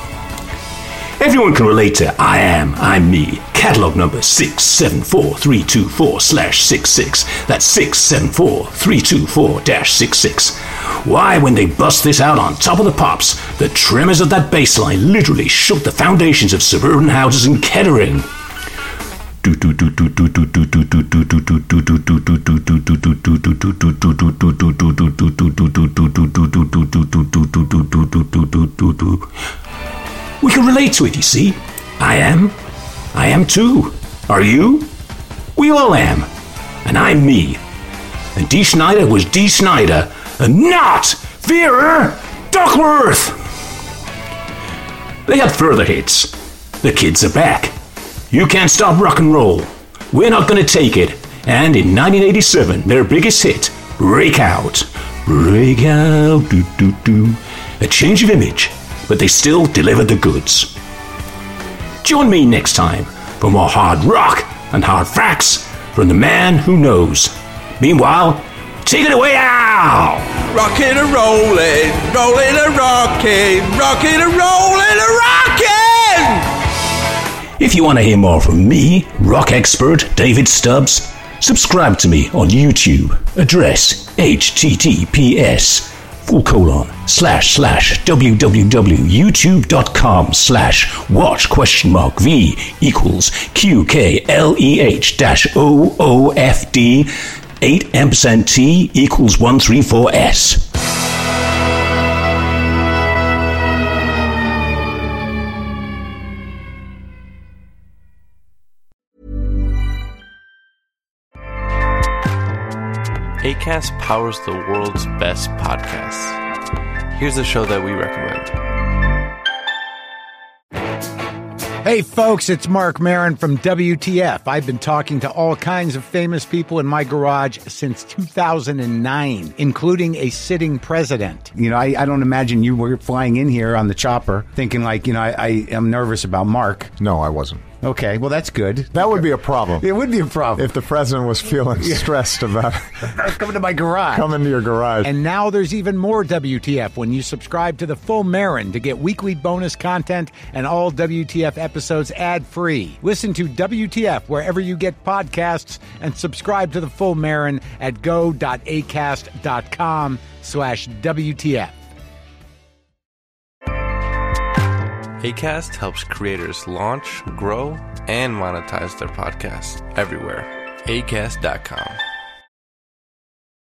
Everyone can relate to I Am, I'm Me. Catalog number six seven four three two four slash six six. That's six seven four three two four dash six six. Why, when they bust this out on Top of the Pops, the tremors of that bass line literally shook the foundations of suburban houses in Kettering. We can relate to it, you see. I am. I am too. Are you? We all am. And I'm me. And Dee Snider was Dee Snider, and not Vera Duckworth. They had further hits. The Kids Are Back. You Can't Stop Rock and Roll. We're Not Gonna Take It. And in nineteen eighty-seven, their biggest hit, Break Out. Break out, do do do. A change of image, but they still delivered the goods. Join me next time for more hard rock and hard facts from the man who knows. Meanwhile, take it away now! Rockin' and rollin', rollin' and rockin', rockin' and rollin' and rockin'! If you want to hear more from me, rock expert David Stubbs, subscribe to me on YouTube. Address https full colon slash slash www.youtube.com slash watch question mark v equals qkleh dash oofd eight ampersand t equals one three four s. Acast powers the world's best podcasts. Here's a show that we recommend. Hey folks, it's Mark Maron from W T F. I've been talking to all kinds of famous people in my garage since two thousand nine, including a sitting president. You know, I, I don't imagine you were flying in here on the chopper thinking like, you know, I, I am nervous about Mark. No, I wasn't. Okay, well, that's good. That would be a problem. It would be a problem. If the president was feeling stressed about coming to my garage. Coming to your garage. And now there's even more W T F when you subscribe to the Full Marin to get weekly bonus content and all W T F episodes ad-free. Listen to W T F wherever you get podcasts and subscribe to the Full Marin at go.acast.com slash WTF. Acast helps creators launch, grow, and monetize their podcasts everywhere. Acast dot com.